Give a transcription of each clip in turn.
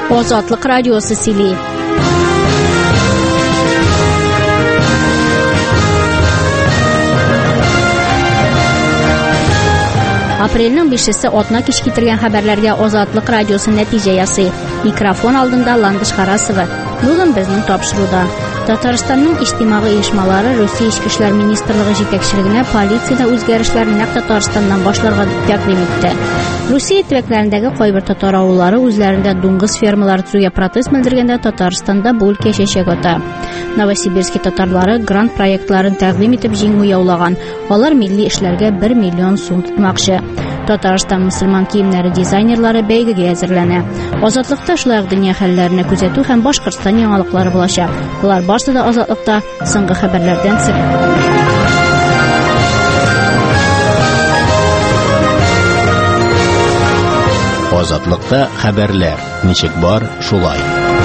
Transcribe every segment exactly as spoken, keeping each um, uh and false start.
Ozodlik radiosi Sili. Aprelning beshisi otna kish ketirgan xabarlarga Ozodlik radiosi natija yasay. Mikrofon oldinda Landish Qarasova. Bugun bizning topshiruvda Tataristonning ijtimoiy uyushmalari Rossiya Ichki ishlar ministrligi yetakchiligini politsiyada o'zgarishlarni naq Tataristondan boshlarga taqdim etdi. Rossiya ittifoqlaridagi qo'ybir tatar ovullari o'zlarida do'ngiz fermalari tuziga protest bildirganda Tataristonda bu o'lka shashagota. Novosibirsk tatarlari grant proyektlarini taqdim etib jingu yovlagan. Ular milliy ishlarga bir million so'm tutmoqchi. Tatariston musulmon kiyimlari dizaynerlari beygiga hozirlana. Ozodlikda shular dunyo hallarini kuzatuv ham Boshqirdiston yangilikları bo'lacak. Bular boshida ozodlikda so'nggi xabarlardan sir. Ozodlikda xabarlar nechik bor shulay.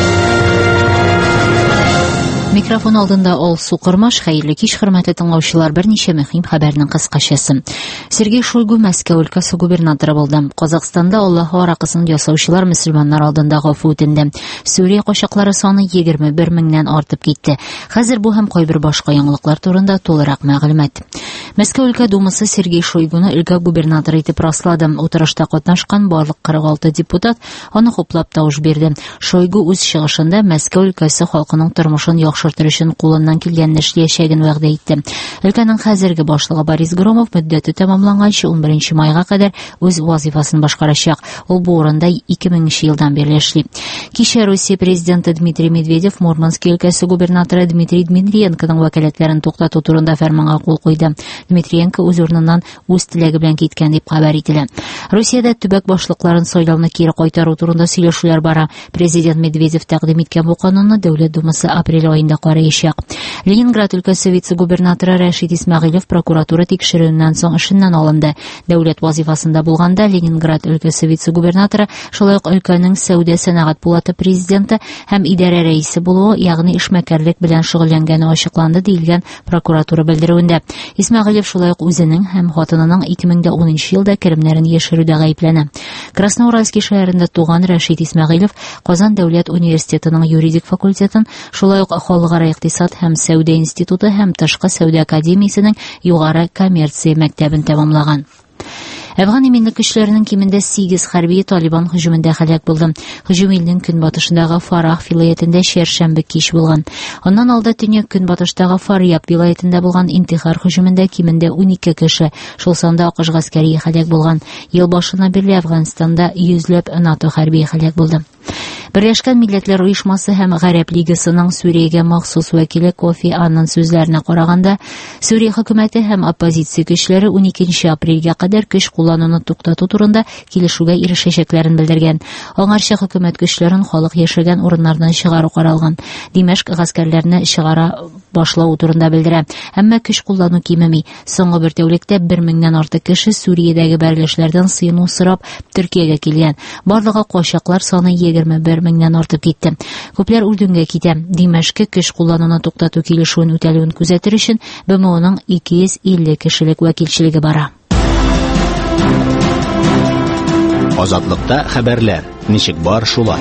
Mikrofon oldinda ol Suqirmash, xayrli kish hurmatli tinglovchilar, bir necha muhim xabarning qisqachasi. Sergey Shoygu Moskva o'lkasi gubernatori bo'ldi. Qozog'istonda Alloh oraqasini yasovchilar musulmonlar oldinda g'ofu etindi. Suriya qo'shiqlari soni yigirma bir mingdan ortib ketdi. Hozir bu ham qo'y bir boshqa yangiliklar turida to'liq ma'lumot. Moskva o'lka dumasi Sergey Shoyguni ilgari gubernator etib rasladi. O'tirishda qatnashgan barliq qirq olti deputat uni qo'plab tovush berdi. Shoygu o'z chiqishida Moskva o'lkasi xalqining turmushini yaxshirtirishni qo'lundan kelganini ishlashagin va'da etdi. O'lkaning hozirgi boshlig'i Boris Gromov muddati tamomlanguncha o'n birinchi mayga qadar o'z vazifasini boshqarishaq. U bu o'rinda ikki minginchi yildan beri ishlaydi. Kecha Rossiya prezidenti Dmitriy Medvedev Murmansk o'lkasi gubernatori Dmitriy Dmitriyenkoning vakolatlarini to'xtatib turganda farmonga qo'l qo'ydi. Dmitriyenko o'z o'rnidan o'z tilagi bilan ketgan deb xabar etildi. Rossiyada tubak boshliqlarini saylovni keri qaytaruv turida сөйләшүләр bora. Prezident Medvedev taqdim etgan bu qonunni Davlat dumasi aprel oyida qarayishaq. Leningrad o'lkasi vitse-gubernatori Rashid Ismag'ilov prokuratura tekshiruvidan so'ng ishdan olindi. Davlat vazifasida bo'lganda Leningrad o'lkasi vitse-gubernatori shunday o'lkaning savdo sanoat palata prezidenti ham idora raisi bo'lib, ya'ni ishmakarlik bilan shug'ullangani ochiqlandi deyilgan prokuratura bildiruvida. Ismag'ilov shunday o'zining ham xotinining ikki ming o'ninchi yilda kirimlarini yashiruvda ayblandi. Krasnouralsk shahrida tug'an Rashid Ismag'ilov Qozon davlat universitetining yuridik fakultetini, shunday xalqaro iqtisod ham savdo instituti ham tashqi savdo akademiyasining yuqori kommersiya maktabini tamomlagan. Afg'on minlik kuchlarining kimida sekiz harbiy Taliban hujumida halok bo'ldi. Hujum yilning kunbatishidagi Farah viloyatida seshanba kech bo'lgan. Undan oldin dunyo kunbatishdagi Faryab viloyatida bo'lgan intihar hujumida kimida o'n ikki kishi, shu sonda o'qish askariy halok bo'lgan. Yil boshidan beri Afg'onistonda yuzlab NATO harbiy halok bo'ldi. Birlashgan Millatlar Uyushmasi ham G'arb Ligasining Suriyaga maxsus vakili Kofi Annan so'zlarini qaraganda, Suriya hukumatı ham oppozitsiya kuchlari o'n ikkinchi aprelga qadar kuch qo'llanuvni to'xtatib turganda kelishuvga erishashaklarini bildirgan. Ongarcha hukumat kuchlarini xalq yashagan o'rinlardan chiqarib qaralgan. Dimashq askarlarini chiqara boshlov turida bildirdi. Ammo kuch qo'llanuv kemimi. So'nggi bir tavlikda bir mingdan ortiq kishi Suriyadagi barlashlardan siynuv so'rab Turkiyaga kelgan. Barlig'i qo'shiqlar soni yigirma bir mingdan ortib ketdi. Ko'plar Urdunga ketdi. Dimashqqa kuch qo'llanuvni to'xtatib kelishuvini o'taluvini kuzatish uchun B M O'ning ikki yuz ellik kishilik vakilchiligi bor. Ozodlikda xabarlar nechik bor shulay.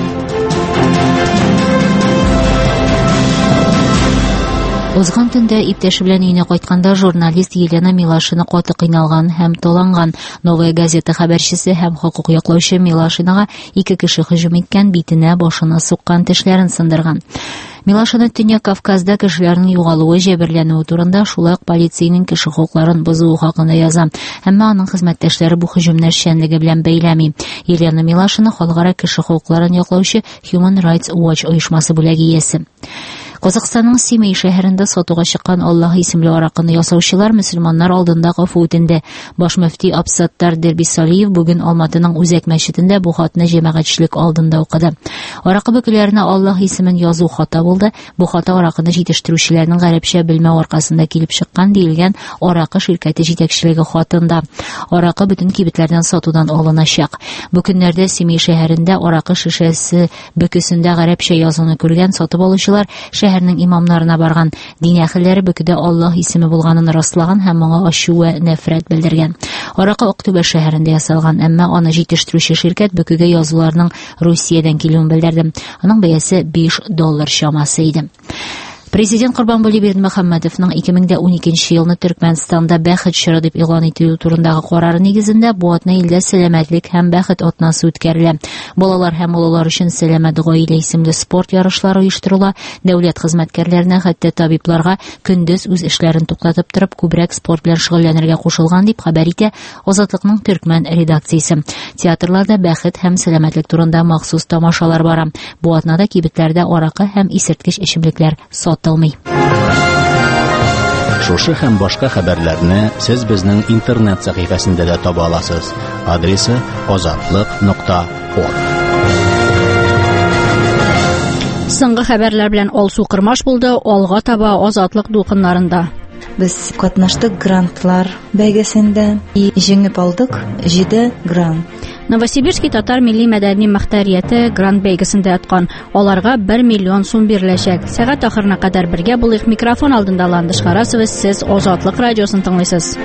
O'zg'on tunda iptashi bilan uyga qaytganda jurnalist Yelena Milashina qoti qiynalgan ham to'langan. Novaya gazeta xabarchisi ham huquq yoqlovchi Milashinaga ikki kishi hujum etgan, bitini boshini suqqan, tishlarini sindirgan. Milashina Tunyo Kavkazda kishilarning yo'qoluvi jabrlanuvi turida shulay politsiyaning kishi huquqlarini buzuvi haqida yozgan. Ammo uning xizmatdoshlari bu hujumlar shanligi bilan baylamay. Yelena Milashina xalqaro kishi huquqlarini yoqlovchi Human Rights Watch uyushmasi bo'lagi egasi. Qozog'istonning Semey shahrida sotuvga chiqqan Alloh ismli aroqni yasovchilar musulmonlar oldinda g'ofu etindi. Bosh muftiy Absattar Derbisaliyev bugun Olmatining O'zak masjidida bu xatni jamoatchilik oldinda o'qidi. Aroq buklarini Alloh ismini yozuv xato bo'ldi. Bu xato aroqni yetishtiruvchilarning g'aribcha bilma orqasida kelib chiqqan deyilgan aroq shirkati yetakchiligi xotында. Aroq butun kibitlardan sotuvdan olinashaq. Bu kunlarda Semey shahrida aroq shishasi bukisida g'aribcha yozuvni ko'rgan sotib oluvchilar shaharning imomlarına bargan, din ahillari bukida Alloh ismi bo'lganini rostlagan ham menga ashuv va nafrat bildirgan. Аракы Актүбә шәһәрендә ясалган, әмма аны җитештерүче ширкәт бөкегә язуларның Русиядән килүен белдерде. Аның бәясе биш доллар чамасы иде. Президент Курбанбали Бердмөхәммәдовның ике мең уникенче елны Төркмәнстанда бәхет чоры дип игълан итү турындагы карары нигезендә бу атна илдә сәламәтлек һәм бәхет атнасы үткәрелә. Балалар һәм олылар өчен сәламәт гаилә исемле спорт ярышлары оештырыла. Дәүләт хезмәткәрләренә, хәтта табибларга көндез үз эшләрен туктатып торып күбрәк спорт белән шөгыльләнергә кушылган дип хәбәр итә Азатлыкның Төркмән редакциясе. Театрларда бәхет һәм сәламәтлек турында махсус тамашалар бара. Бу атнада кибетләрдә аракы һәм исерткеч эчемлекләр сатылмый. Шушы һәм башка хәбәрләрне сез безнең интернет сәхифәсендә дә таба аласыз. Адресы азатлык нокта орг. Соңгы хәбәрләр белән Алсу Кырмаш булды, алга таба Азатлык дулкыннарында. Без катнаштык грантлар бәйгесендә и җиңеп алдык җиде грант. Новосибирский татар милли мәдәни мөхтәрияте грант бәйгесендә яткан. Аларга бер миллион сум биреләчәк. Сәгать ахырына кадәр бергә булыйк. Микрофон алдында Ландыш Харасова, сез Азатлык радиосын тыңлыйсыз.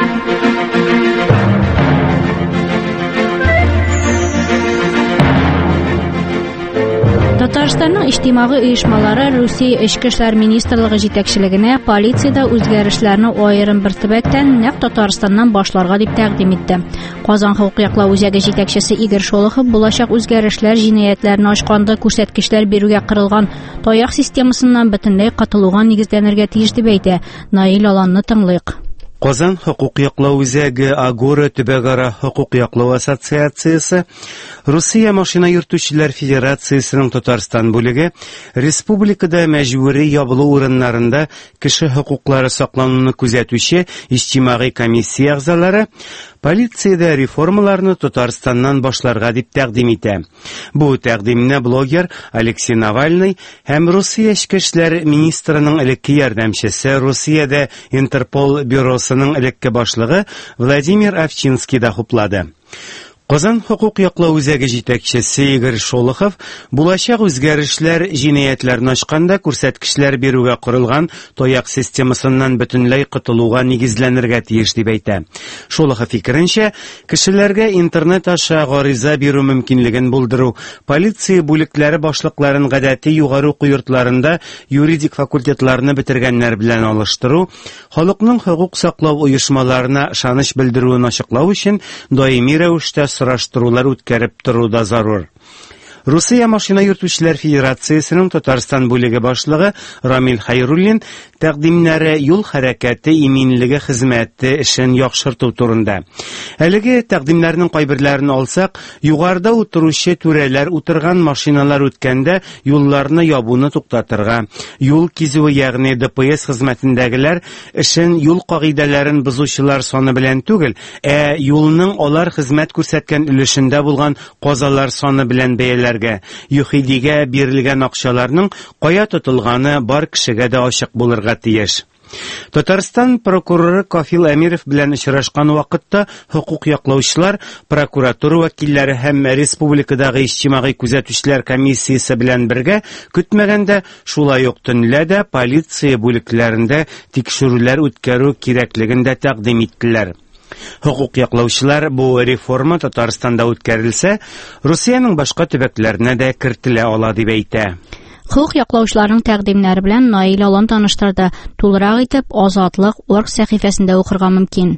Татарстанның иҗтимагый оешмалары Русия Эчке эшләр министрлыгы җитәкчелегенә полициядә үзгәрешләрне аерым бер төбәктән нәкъ Татарстаннан башларга дип тәкъдим итте. Казан хокук яклау үзәге җитәкчесе Игорь Шолохов булачак үзгәрешләр җинаятьләрне ачканда күрсәткечләр бирүгә корылган таяк системасыннан бөтенләй катылуга нигезләнергә тиеш дип әйтә. Наил Аланны тыңлыйк. Казан хокук яклау үзәге Агора төбәкара хокук яклау ассоциациясе, Русия машина йөртүчеләр федерациясенең Татарстан бүлеге, республикада мәҗбүри ябылу урыннарында кеше хокуклары саклануны күзәтүче иҗтимагый комиссия әгъзалары полициядә реформаларны Татарстаннан башларга дип тәкъдим итә. Бу тәкъдимне блогер Алексей Навальный һәм Русия эчке эшләр министрының элекке ярдәмчесе, Русиядә Интерпол бюросының элекке башлыгы Владимир Овчинский да хуплады. Казан хокук яклау үзәге җитәкчесе Игорь Шолохов булачак үзгәрешләр җинаятьләрне ачканда күрсәткечләр бирүгә корылган таяк системасыннан бөтенләй котылуга нигезләнергә тиеш дип әйтә. Шолохов фикеренчә, кешеләргә интернет аша гариза бирү мөмкинлеген булдыру, полиция бүлекләре башлыкларын гадәти югары уку йортларында юридик факультетларны бетергәннәр белән алыштыру, халыкның хокук саклау оешмаларына ышаныч белдерүен ачыклау өчен даими рәвештә сораштырулар үткәреп тору да зарур. Русия машина йөртүчеләр федерациясенең Татарстан бүлеге башлыгы Рамил Хайруллин тәкъдимнәре юл хәрәкәте иминлеге хезмәте эшен яхшырту турында. Әлеге тәкъдимнәрнең кайберләрен алсак, югарыда утыручы түрәләр утырган машиналар үткәндә юлларны ябуны туктатырга, юл кизүе ягъни Д П С хезмәтендәгеләр эшен юл кагыйдәләрен бузучылар саны белән түгел, ә юлның алар хезмәт күрсәткән өлешендә булган казалар саны белән бәяләргә, юхидигә бирелгән акчаларның кая тотылганы бар кешегә дә ачык булырга тиеш. Татарстан прокуроры Кафил Әмиров белән очрашкан вакытта хокук яклаучылар, прокуратура вәкилләре һәм республикадагы иҗтимагый күзәтүчеләр комиссиясе белән бергә көтмәгәндә шулай ук төнлә дә полиция бүлекләрендә тикшерүләр үткәрү кирәклеген дә тәкъдим иттеләр. Хокук яклаучылар бу реформа Татарстанда үткәрелсә, Русиянең башка төбәкләренә дә кертелә ала дип әйтә. Хокук яклаучыларның тәкъдимнәре белән Наил Алан таныштырды. Тулырак итеп Азатлык орг сәхифәсендә укырга мөмкин.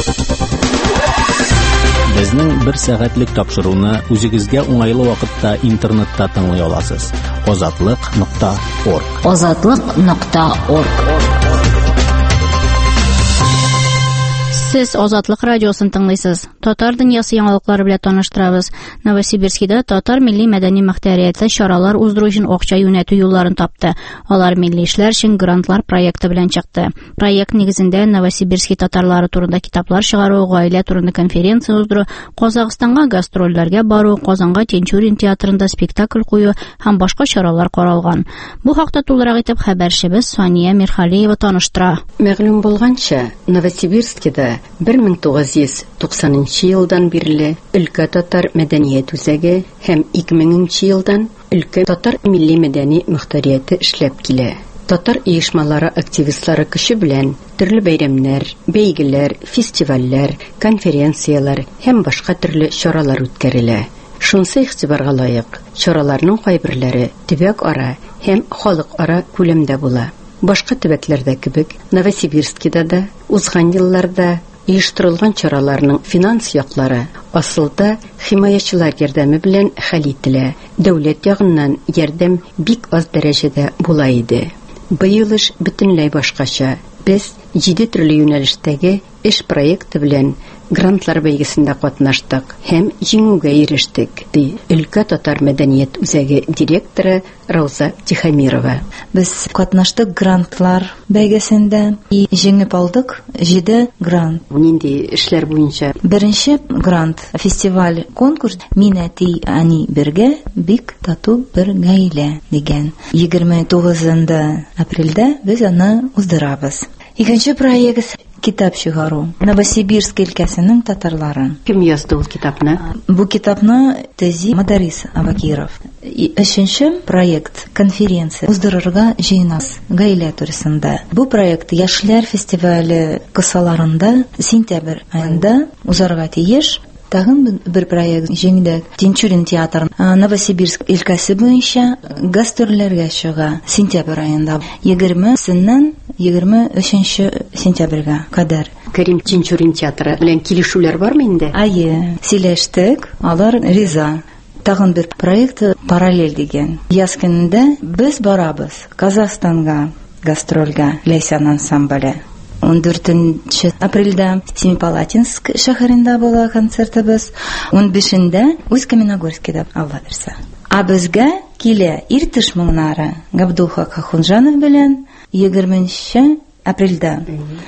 Безнең бер сәгатьлек тапшыруны үзегезгә уңайлы вакытта интернетта тыңлый аласыз. азатлык нокта орг. азатлык нокта орг. Сез Азатлык радиосын тыңлыйсыз. Татар дөньясы яңалыклары белән таныштырабыз. Новосибирскида татар милли мәдәни мөхтәрияте чаралар уздыру өчен акча юнәтү юлларын тапты. Алар милли эшләр өчен грантлар проекты белән чыкты. Проект нигезендә Новосибирский татарлары турында китаплар чыгару, гаилә турында конференция уздыру, Казакъстанга гастрольләргә бару, Казанга Тинчурин театрында спектакль кую һәм башка чаралар каралган. Бу хакта тулырак итеп хәбәрчебез Сания Мирхалиева таныштыра. Мәгълүм булганча, Новосибирскида бер мең тугыз йөз туксанынчы елдан бирле өлкә татар мәдәният үзәге һәм ике меңенче елдан өлкә татар милли мәдәни мөхтәрияте эшләп килә. Татар оешмалары активистлары кеше белән төрле бәйрәмнәр, бәйгеләр, фестивальләр, конференциялар һәм башка төрле чаралар үткәрелә. Шунысы игътибарга лаек, чараларның кайберләре төбәк-ара һәм халык-ара күләмдә була. Башка төбәкләрдә кебек, Новосибирскида да узган елларда оештырылган чараларның финанс яклары асылда химаячылар ярдәме белән хәл ителә. Дәүләт ягыннан ярдәм бик аз дәрәҗәдә була иде. Быел эш бөтенләй башкача. Без җиде төрле юнәлештәге эш проекты белән грантлар бәйгесендә катнаштык һәм җиңүгә ирештек, ди Өлкә татар мәдәният үзәге директоры Рауза Тихомирова. Без катнаштык грантлар бәйгесендә и җиңеп алдык җиде грант. Нинди эшләр буенча? Беренче грант фестиваль конкурс Мин әти әни бергә бик тату бер гаилә дигән. егерме тугызынчы апрельдә без аны уздырабыз. Икенче проект китап чыгару. Новосибирск өлкәсенең татарлары. Кем язды ул китапны? Бу китапны Тези Мадарис Абакиров. Өченче проект конференция уздырырга җыенабыз гаилә турысында. Бу проект Яшьләр фестивале кысаларында сентябрь айында узарга тиеш. Тагын бер проект җиңдә Тинчурин театры Новосибирск өлкәсе буенча гастрольләргә чыга сентябрь аенда егерменче егерме өченче сентябрьгә кадәр. Кәрим Тинчурин театры белән килешүләр бармы инде? Ае, сөйләштек, алар риза. Тагын бер проект параллель дигән. Яз көнендә без барабыз Казахстанга гастрольгә Ләйсән ансамбле. он дүртенче апрельдә Семипалатинск шәһәрендә була концертыбыз. он бишендә Усть-Каменогорскида Алла берсе. А безгә килә Иртеш моңнары Габдулха Кахунжанов белән егерменче апрельдә.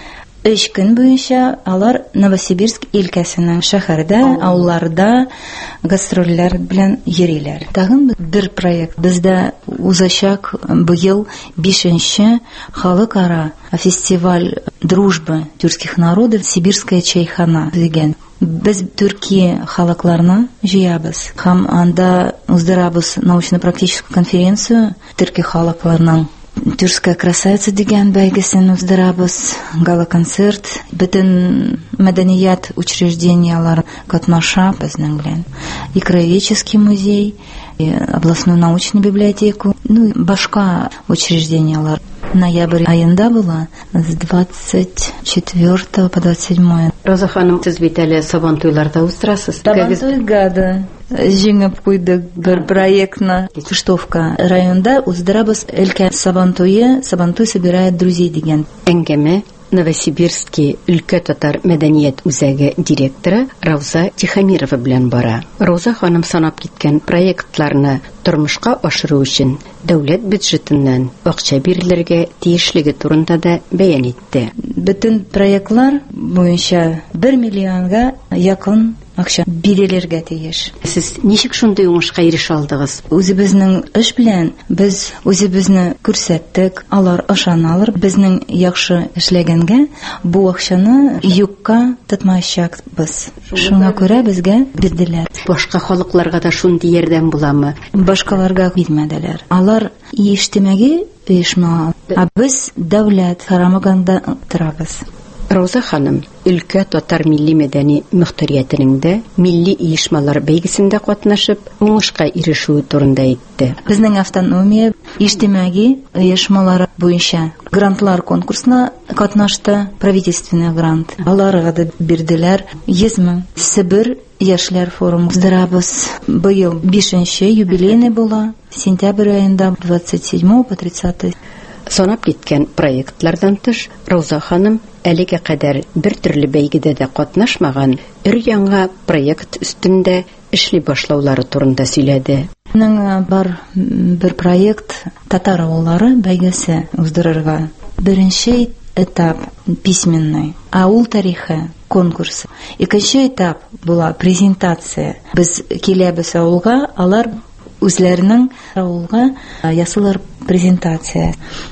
Өч көн буенча алар Новосибирск өлкәсенең шәһәрдә, ауларда гастрольләр белән йөриләр. Тагын бер проект бездә узачак быел бишенче халыкара фестиваль дружбы тюркских народов Сибирская чайхана дигән. Без Төркия халыкларны җыябыз һәм анда уздырабыз научно-практическую конференцию Төркия халыкларының Тюркская красавица дигән бәйгесен уздырабыз, гала-концерт, бөтен мәдәният учреждениялар катнаша безнең белән. И краеведческий музей, и областную научную библиотеку, ну башка учреждениялар. Ноябрь айында була с двадцать четвёртого по двадцать седьмое. Роза ханым, сез бит әле Сабантуйларда уздырасыз. Сабантуйга да җиңеп куйдык бер проектны. Кыштовка районда уздырабыз өлкә Сабантуе, Сабантуй собирает друзей дигән. Әңгәмә Новосибирский өлкә татар мәдәният үзәге директоры Рауза Тихомирова белән бара. Роза ханым санап киткән проектларны тормышка ашыру өчен дәүләт бюджетыннан акча бирелергә тиешлеге турында да бәян итте. Бөтен проектлар буенча бер миллионга якын акча бирелергә тиеш. Сез ничек шундый уңышка ирешә алдыгыз? Үзебезнең эш белән без үзебезне күрсәттек, алар ышаналар. Безнең яхшы эшләгәнгә бу акчаны юкка тотмаячакбыз. Шуңа күрә безгә бирделәр. Башка халыкларга да шундый ярдәм буламы? Башкаларга бирмәделәр. Алар иҗтимагый оешма, а без дәүләт карамагында торабыз. Роза ханым, өлкә татар милли мәдәни мөхтәриятенең дә милли оешмалар бәйгесендә катнашып, уңышка ирешүе турында әйтте. Безнең автономия иҗтимагый оешмалары буенча грантлар конкурсына катнашты, правительственный грант. Аларга да бирделәр йөз мең. Себер яшьләр форумы уздырабыз. Быел бишенче юбилейный була, сентябрь аенда двадцать седьмого по тридцатый. Санап киткән проектлардан тыш, Роза ханым әлегә кадәр бер төрле бәйгедә дә катнашмаган өр-яңа проект өстендә эшли башлаулары турында сөйләде. Менә бар бер проект татар авыллары бәйгесе уздырырга. Беренче этап письменный, авыл тарихы конкурс. Икенче этап була презентация. Без киләбез авылга, алар үзләренең авылга ясылар презентация.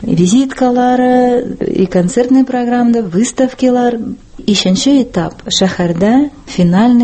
Визиткалары, и концертный программда, выставкалар. Ишенче этап шәһәрдә финальный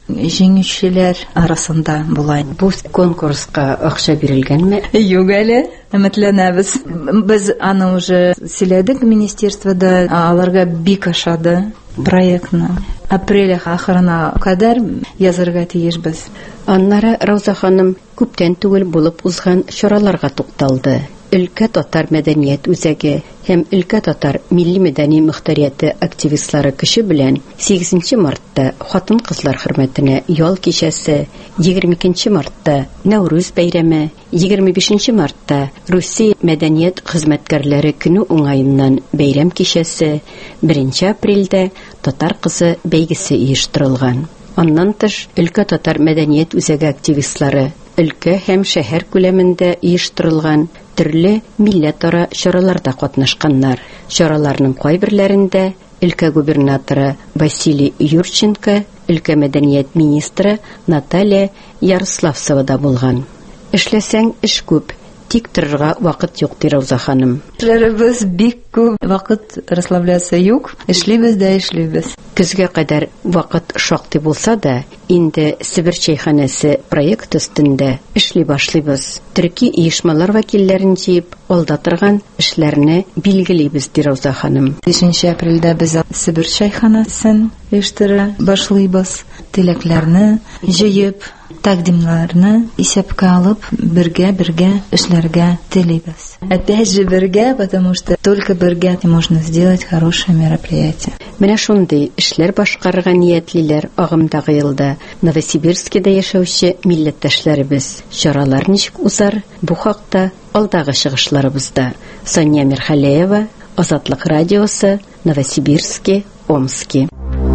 җиңүчеләр арасында була. Бу конкурска акча бирелгәнме? Юк әле, өметләнәбез. Без аны уже сөйләдек министерствода, аларга бик ошады проектны. Апрель ахырына кадәр язарга тиешбез. Аннары Рауза ханым күптән түгел булып узган чараларга тукталды. Өлкә татар мәдәният үзәге һәм Өлкә татар милли мәдәни мөхтәрияте активистлары көче белән сигезенче мартта хатын-кызлар хөрмәтенә ял кичәсе, егерме икенче мартта Нәүрүз бәйрәме, егерме бишенче мартта Русия мәдәният хезмәткәрләре көне уңаеннан бәйрәм кичәсе, беренче апрельдә татар кызы бәйгесе оештырылган. Аннан тыш Өлкә татар мәдәният үзәге активистлары өлкә һәм шәһәр күләмендә оештырылган төрле милләтара чараларда катнашканнар. Чараларның кайберләрендә өлкә губернаторы Василий Юрченко, өлкә мәдәният министры Наталья Ярославцева да булган. Эшләсәң эш күп, тик торырга вакыт юк, ди Рауза ханым. Эшләребез бик күп, вакыт расслабляться юк, эшлибез дә эшлибез. Көзгә кадәр вакыт шактый булса да, инде Себер чәйханәсе проект өстендә эшли башлыйбыз. Төрки оешмалар вәкилләрен җыеп, алда торган эшләрне билгелибез, ди Рауза ханым. бишенче апрельдә без Себер чәйханәсен оештыра башлыйбыз. Теләкләрне җыеп, тәкъдимнәрне исәпкә алып, бергә-бергә эшләргә телибез. Опять же бергә, потому что только бергә можно сделать хорошее мероприятие. Менә шундый эшләр башкарырга ниятлиләр агымдагы елда Новосибирскида яшәүче милләттәшләребез. Чаралар ничек узар? Бу хакта алдагы чыгышларыбызда. Соня Мирхалеева, Азатлык радиосы, Новосибирский, Омский.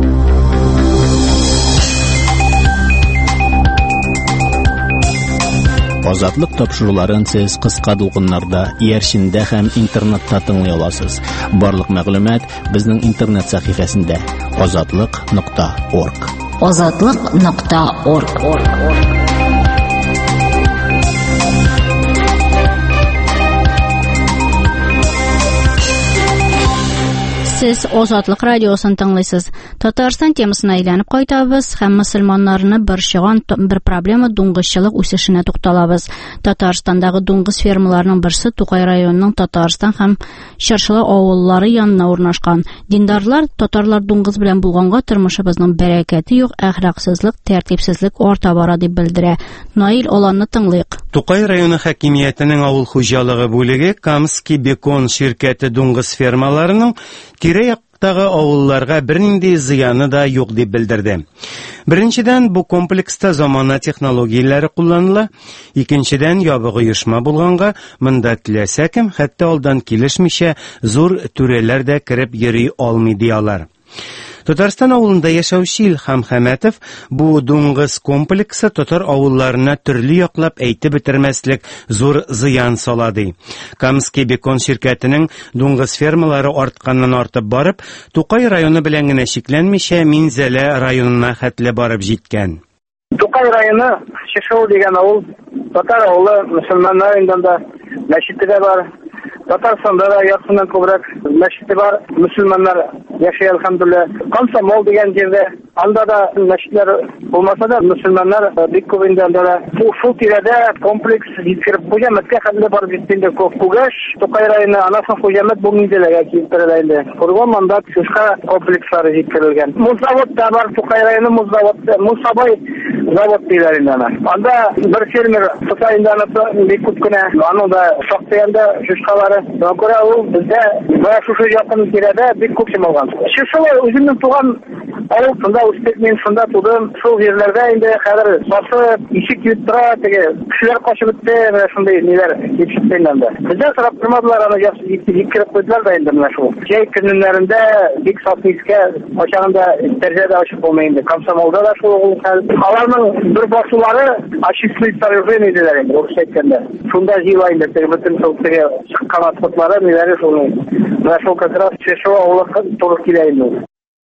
Азатлык тапшыруларын сез кыска дулкыннарда, иярчиндә һәм интернетта тыңлый аласыз. Барлык мәгълүмат безнең интернет сәхифәсендә азатлык нокта орг. азатлык нокта орг. Сез Азатлык радиосын тыңлыйсыз. Татарстан темасына әйләнеп кайтабыз һәм мөселманнарны борчыган бер проблема дуңгызчылык үсешенә тукталабыз. Татарстандагы дуңгыз фермаларының берсе Тукай районының Татарстан һәм Чыршылы авыллары янына урнашкан. Диндарлар татарлар дуңгыз белән булганга тормышыбызның бәрәкәте юк, әхлаксызлык, тәртипсезлек арта бара дип белдерә. Наил Аланны тыңлыйк. Тукай районы хакимиятенең авыл хуҗалыгы бүлеге Камский Бекон ширкәте дуңгыз фермаларының тирә-яктагы авылларга бернинди зыяны да юк дип белдерде. Беренчедән, бу комплекста замана технологияләре кулланыла. Икенчедән, ябык оешма булганга, монда теләсә кем, хәтта алдан килешмичә, зур түрәләр дә кирип йөри алмый диялар. Татарстан авылында яшәүче Илһам Хәмәтов бу дуңгыз комплексы татар авылларына төрле яклап әйтеп бетермәслек зур зыян сала ди. Камский Бекон ширкәтенең дуңгыз фермалары артканнан артып барып, Тукай районы белән генә шикләнмичә, Минзәлә районына хәтле барып җиткән. Тукай районы Шишау дигән авыл, татар авылы, мөселманнар инде мәчете бар. Татарстанда да яртысыннан күбрәк мәчете бар, мөселманнар яшәй, әлхәмдүлилләh. Комсомол дигән җирдә, анда да мәчетләр булмаса да, мөселманнар бик күп инде анда. Шул тирәдә комплекс җиткереп хуҗамәткә хәтле барып җиткәндә күгәш, Тукай районы анасын хуҗамәт бу Минзәләгә китерелә инде. Курган анда шушка комплекслары җиткерелгән. Музавод да бар, Тукай районы музавод, Мусабай завод диләр инде аны. Анда бер фермер Тукайда бик күп кенә, аның да шактыянда шушкалары. Күрә ул бездә бая шушы якын тирәдә бик күп чималган. Шушылы үземнең туган авыл, шунда үстек, мин шунда тудым. Шул җирләрдә инде хәзер басып, ишек юттыра, теге кешеләр качып бетте, менә шундый ниләр ишектән инде. Бездә сорап тормадылар, аны җиткереп куйдылар да инде менә шул. Җәй көннәрендә бик сатыйскә ачагында тәрҗәдә ачып булмый инде. Комсомолда да шул хәл. Аларның бер басулары очистный сооружение диләр инде, урысча әйткәндә. Шунда җыела инде, теге бөтен шултыгы чыккан атлыклары, ниләре шул. Менә шул как раз Шишау авылы туры килә инде.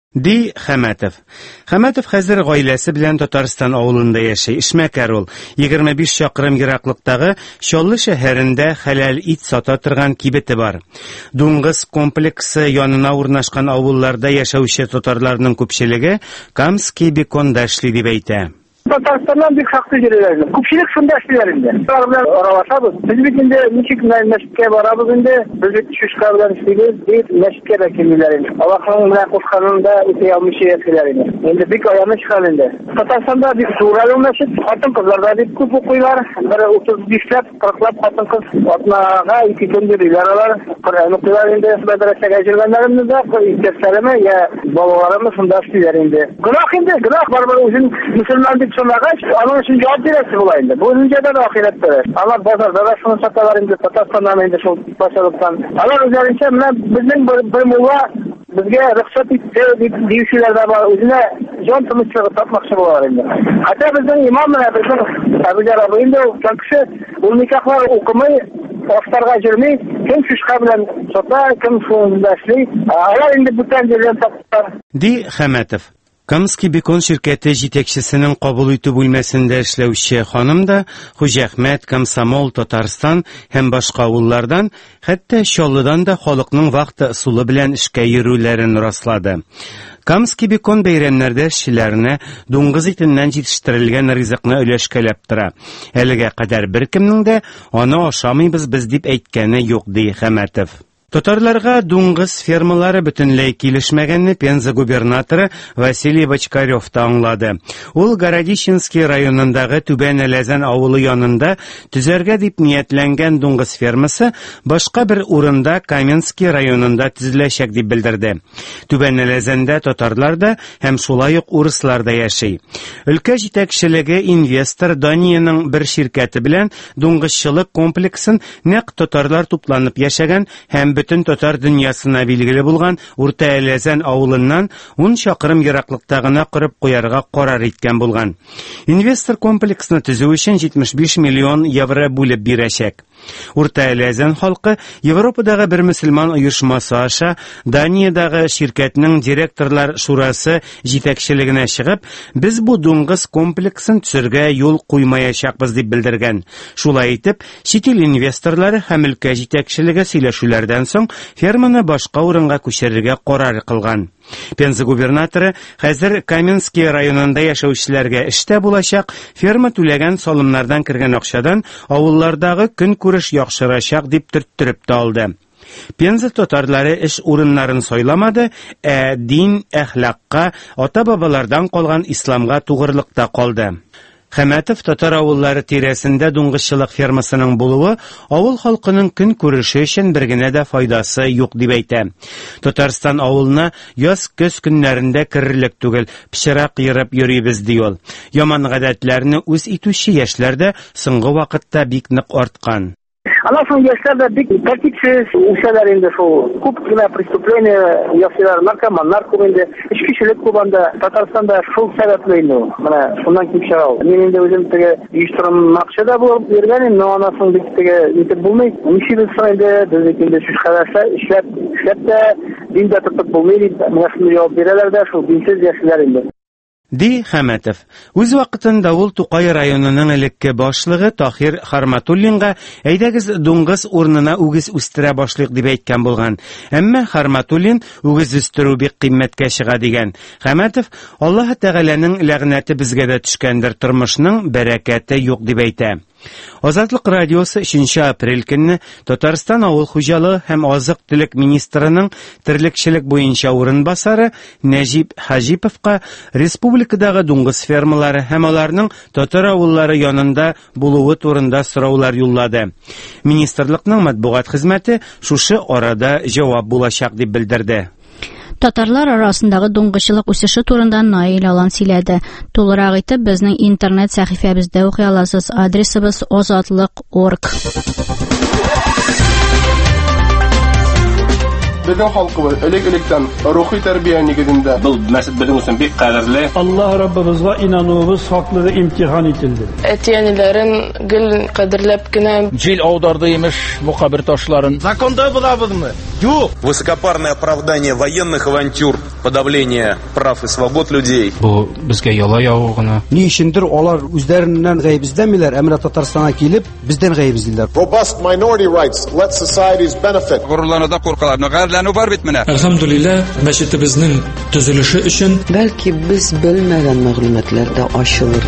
Ди Хәмәтов. Хәмәтов хәзер гаиләсе белән Татарстан авылында яши. Эшмәкәр ул. егерме биш чакрым ераклыктагы Чаллы шәһәрендә хәләл ит сата торган кибете бар. Дуңгыз комплексы янына урнашкан авылларда яшәүче татарларның күпчелеге Камский беконда эшли дип әйтә. Татарстаннан бик шактый җирләрдә. Күпчелек шунда эшләр инде. Алар белән аралашабыз. Без бит инде ничек мәчеткә барабыз инде. Без бит шушка белән эшлибез, дип мәчеткә дә килмиләр инде. Аллаһның белән кушканында үтә алмыйча яшиләр инде. Инде бик аяныч хәл инде. Татарстанда бик зур мәчет, хатын-кызлар да бик күп укыйлар. Бер утыз бишләп, кырыклап хатын-кыз атнага ике көн йөриләр алар. Коръән укыйлар инде. Мәдрәсәгә җиргәннәрне дә, иптәшләреме, я балаларымы шунда эшлиләр инде. Гынах инде, гынах бар-бар үзен мөселман дип Sonragaç, onun için cevap diresi bulaydı. Bu önceden de ahirette. Allah bazarda da şunu satalar indi, Tatарстан'dan indi şu başarılıktan. Allah üzerince bizim bir mulla bizge rıksat etti deyişler de var. Üzerine can tımızlığı tatmakçı bular indi. Hatta bizim imamla bizim Ebu Carabı indi. Kankışı bu nikahlar okumayı Ostarga jirmey, kim şuşka bilen sota, kim şunda eşli. Allah indi bu tencerden tatlar. Ди Хәмәтов. Камский бекон şirkәте җитәкчесенең кабул итү бүлмәсендә эшләүче ханым да Хуҗәхмәт, Комсомол, Татарстан һәм башка авыллардан, хәтта Чаллыдан да халыкның вакыты сулы белән эшкә йөрүләрен раслады. Камский бекон бәйрәмнәрдә эшчеләрне дуңгыз итеннән җитештерелгән ризыкны өләшкәләп тора. Әлегә кадәр беркемнең дә аны ашамыйбыз без дип әйткәне юк, ди Хәмәтов. Татарларга дуңгыз фермалары бөтенләй килешмәгәнне Пенза губернаторы Василий Бочкарев та аңлады. Ул Городищенский районындагы Түбән Әләзән авылы янында төзәргә дип ниятләнгән дуңгыз фермасы башка бер урында Каменский районында төзеләчәк дип белдерде. Түбән Әләзәндә татарлар да һәм шулай ук урыслар да яши. Өлкә җитәкчелеге инвестор Даниянең бер şirkәте белән дуңгызчылык комплексын нәкъ татарлар тупланып яшәгән һәм бөтен татар дөньясына билгеле булган Урта Әләзән авылыннан ун чакрым ераклыкта гына кырып куярга карар иткән булган. Инвестор комплексны төзү өчен җитмеш биш миллион евро бүлеп бирәчәк. Урта Әләзән халкы Европадагы бер мөселман оешмасы аша Даниядагы şirkәтнең директорлар шурасы җитәкчелегенә чыгып, без бу дуңгыз комплексын төзергә юл куймаячакбыз дип белдергән. Шулай итеп, чит ил инвесторлары һәм өлкә җитәкчелеге сөйләшүләрдән соң ферманы башка урынга күчерергә карар кылган. Пенза губернаторы хәзер Каменский районында яшәүчеләргә эштә булачак, ферма түләгән салымнардан кергән акчадан авыллардагы көн күреш яхшырачак дип төрттүреп тә алды. Пенза татарлары эш урыннарын сайламады, ә дин, әхлакка, ата-бабалардан калган исламга тугрылыкта калды. Хәмәтов татар авыллары тирәсендә дуңгызчылык фермасының булуы авыл халкының көн күреше өчен бер генә дә файдасы юк дип әйтә. Татарстан авылына яз-көз көннәрендә керерлек түгел, пычрак йөреп йөрибез ди ул. Яман гадәтләрне үз итүче яшьләрдә соңгы вакытта бик нык арткан. Ana son yaşlarda bir tertipsiz uşalar indi şu kup kime prestüpleniye yaşlılar, narkomanlar kubinde, içkişilik kubanda Tataristan'da şu sebeple indi o. Bana şundan kimse al. Ben indi özüm tege uyuşturulmakçı da bulup yergenim, ne ona son bir tege yitip bulmayı. Nişimiz sayında düzekinde şu kadarsa işlep, işlep de dinde tutup bulmayı, yaşlı yol birelerde şu dinsiz yaşlılar indi. Ди Хәмәтов. Үз вакытында ул Тукай районының элекке башлыгы Тахир Харматуллинга әйдәгез дуңгыз урынына үгез үстерә башлыйк дип әйткән булган. Әмма Харматуллин үгез үстерү бик кыйммәткә чыга дигән. Хәмәтов Аллаһ Тәгаләнең ләгънәте безгә дә төшкәндер, тормышның бәрәкәте юк дип әйтә. Азатлык радиосы өченче апрель көнне Татарстан авыл хуҗалыгы һәм азык-төлек министрының терлекчелек буенча урынбасары Нәҗип Хаҗиповка республикадагы дуңгыз фермалары һәм аларның татар авыллары янында булуы турында сораулар юллады. Министрлыкның матбугат хезмәте шушы арада җавап булачак дип белдерде. Татарлар арасындагы дуңгызчылык үсеше турында Наил Алан сөйләде. Тулырак итеп безнең интернет сәхифәбездә укый аласыз. Адресыбыз озатлык точка орг. Безнең халкыбыз элек-электән рухи тәрбия нигезендә бу мәсәл безнең өчен бик кадерле. Аллаһ Раббыбызга инануыбыз хаклыгы имтихан ителде. Әтиәниләрен гел кадерләп кенә җил аударды имеш мукабир ташларын. Законда булабызмы? Высокопарное оправдание военных авантюр, подавление прав и свобод людей. Бу безгә яла явыгына. Ни өчендер алар үзләреннән гаеп эзләмиләр, әмма Татарстанга килеп, бездән гаеп эзлиләр. Robust minority rights let societies benefit. Горурлануда куркаларны гайрләнү бар бит менә. Әлхәмдүлилләh, мәчетебезнең төзелеше өчен бәлки без белмәгән мәгълүматлар да ачылыр.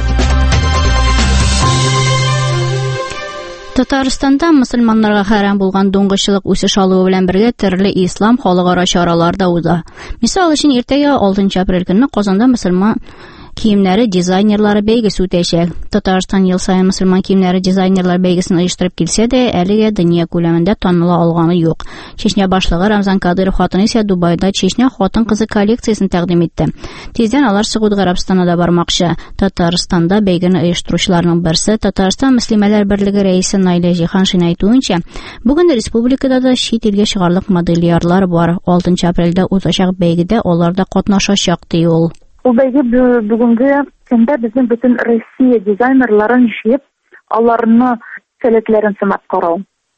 Татарстанда мөселманнарга хәрам булган дуңгызчылык үсеш алуы белән бергә төрле ислам халыкара чаралар да уза. Мисал өчен иртәгә алтынчы апрель көнне Казанда мөселман киемнәре дизайнерлары бәйгесе үтәчәк. Татарстан ел саен мөселман киемнәре дизайнерлар бәйгесен оештырып килсә дә, әлегә дөнья күләмендә таныла алганы юк. Чечня башлыгы Рамзан Кадыров хатыны исә Дубайда Чечня хатын-кызы коллекциясен тәкъдим итте. Тиздән алар Сауд Гарәбстанына да бармакчы. Татарстанда бәйгене оештыручыларның берсе Татарстан мөслимәләр берлеге рәисе Найля Җиһаншин әйтүенчә, бүген республикада да чит илгә чыгарлык модельерлар бар. алтынчы апрельдә узачак бәйгедә алар да катнашачак ди ул. Ул бәйге бүгенге көндә безнең бөтен Россия дизайнерларын җыеп, аларны сәләтләрен сынап карау.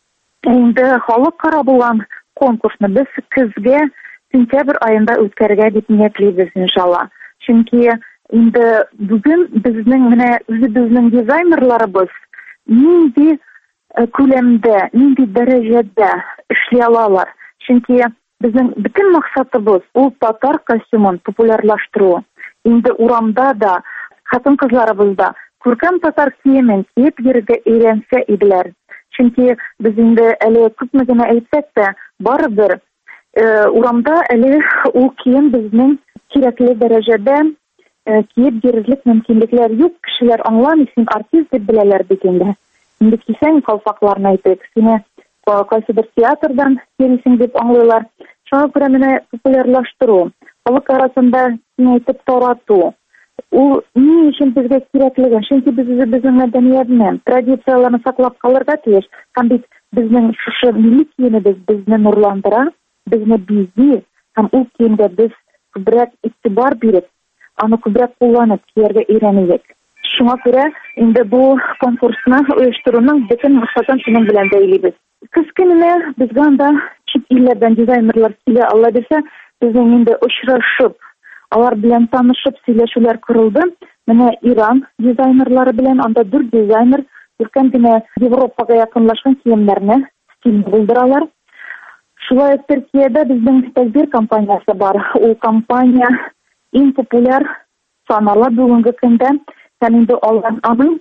Инде халыкара булган конкурсны без көзгә сентябрь аенда үткәрергә дип ниятлибез иншалла. Чөнки инде бүген безнең менә үзебезнең дизайнерларыбыз нинди күләмдә, нинди дәрәҗәдә эшли алалар. Чөнки безнең бөтен максатыбыз ул татар костюмын популярлаштыру. Инде урамда да, хатын-кызларыбыз да күркәм татар киемен киеп йөрергә өйрәнсә иделәр. Чөнки без инде әле күпме генә әйтсәк тә, барыбер урамда әле ул кием безнең кирәкле дәрәҗәдә киеп йөрерлек мөмкинлекләр юк. Кешеләр аңламый, син артист дип беләләр бит инде. Инде кисәң калфакларны әйтик, сине кайсы бер театрдан килсең дип аңлыйлар. Шуңа күрә менә популярлаштыру, халык арасында әйтеп тарату. Ул ни өчен безгә кирәклеген, чөнки без безнең мәдәниятне, традицияларны саклап калырга тиеш. Һәм бит безнең шушы милли киемебез безне нурландыра, безне бизи, һәм ул киемгә без күбрәк игътибар биреп, аны күбрәк кулланып кияргә өйрәнәйек. Шуңа күрә инде бу конкурсны оештыруның бөтен максатын шуның белән бәйлибез. Көз көненә безгә анда чит илләрдән дизайнерлар килә, Алла дисә, безнең инде очрашып, алар белән танышып сөйләшүләр корылды. Менә Иран дизайнерлары белән анда дүрт дизайнер өлкән генә Европага якынлашкан киемнәрне стиль булдыралар. Шулай ук Төркиядә безнең Тәкбир компаниясе бар. Ул компания иң популяр санала бүгенге көндә. Һәм инде алган аның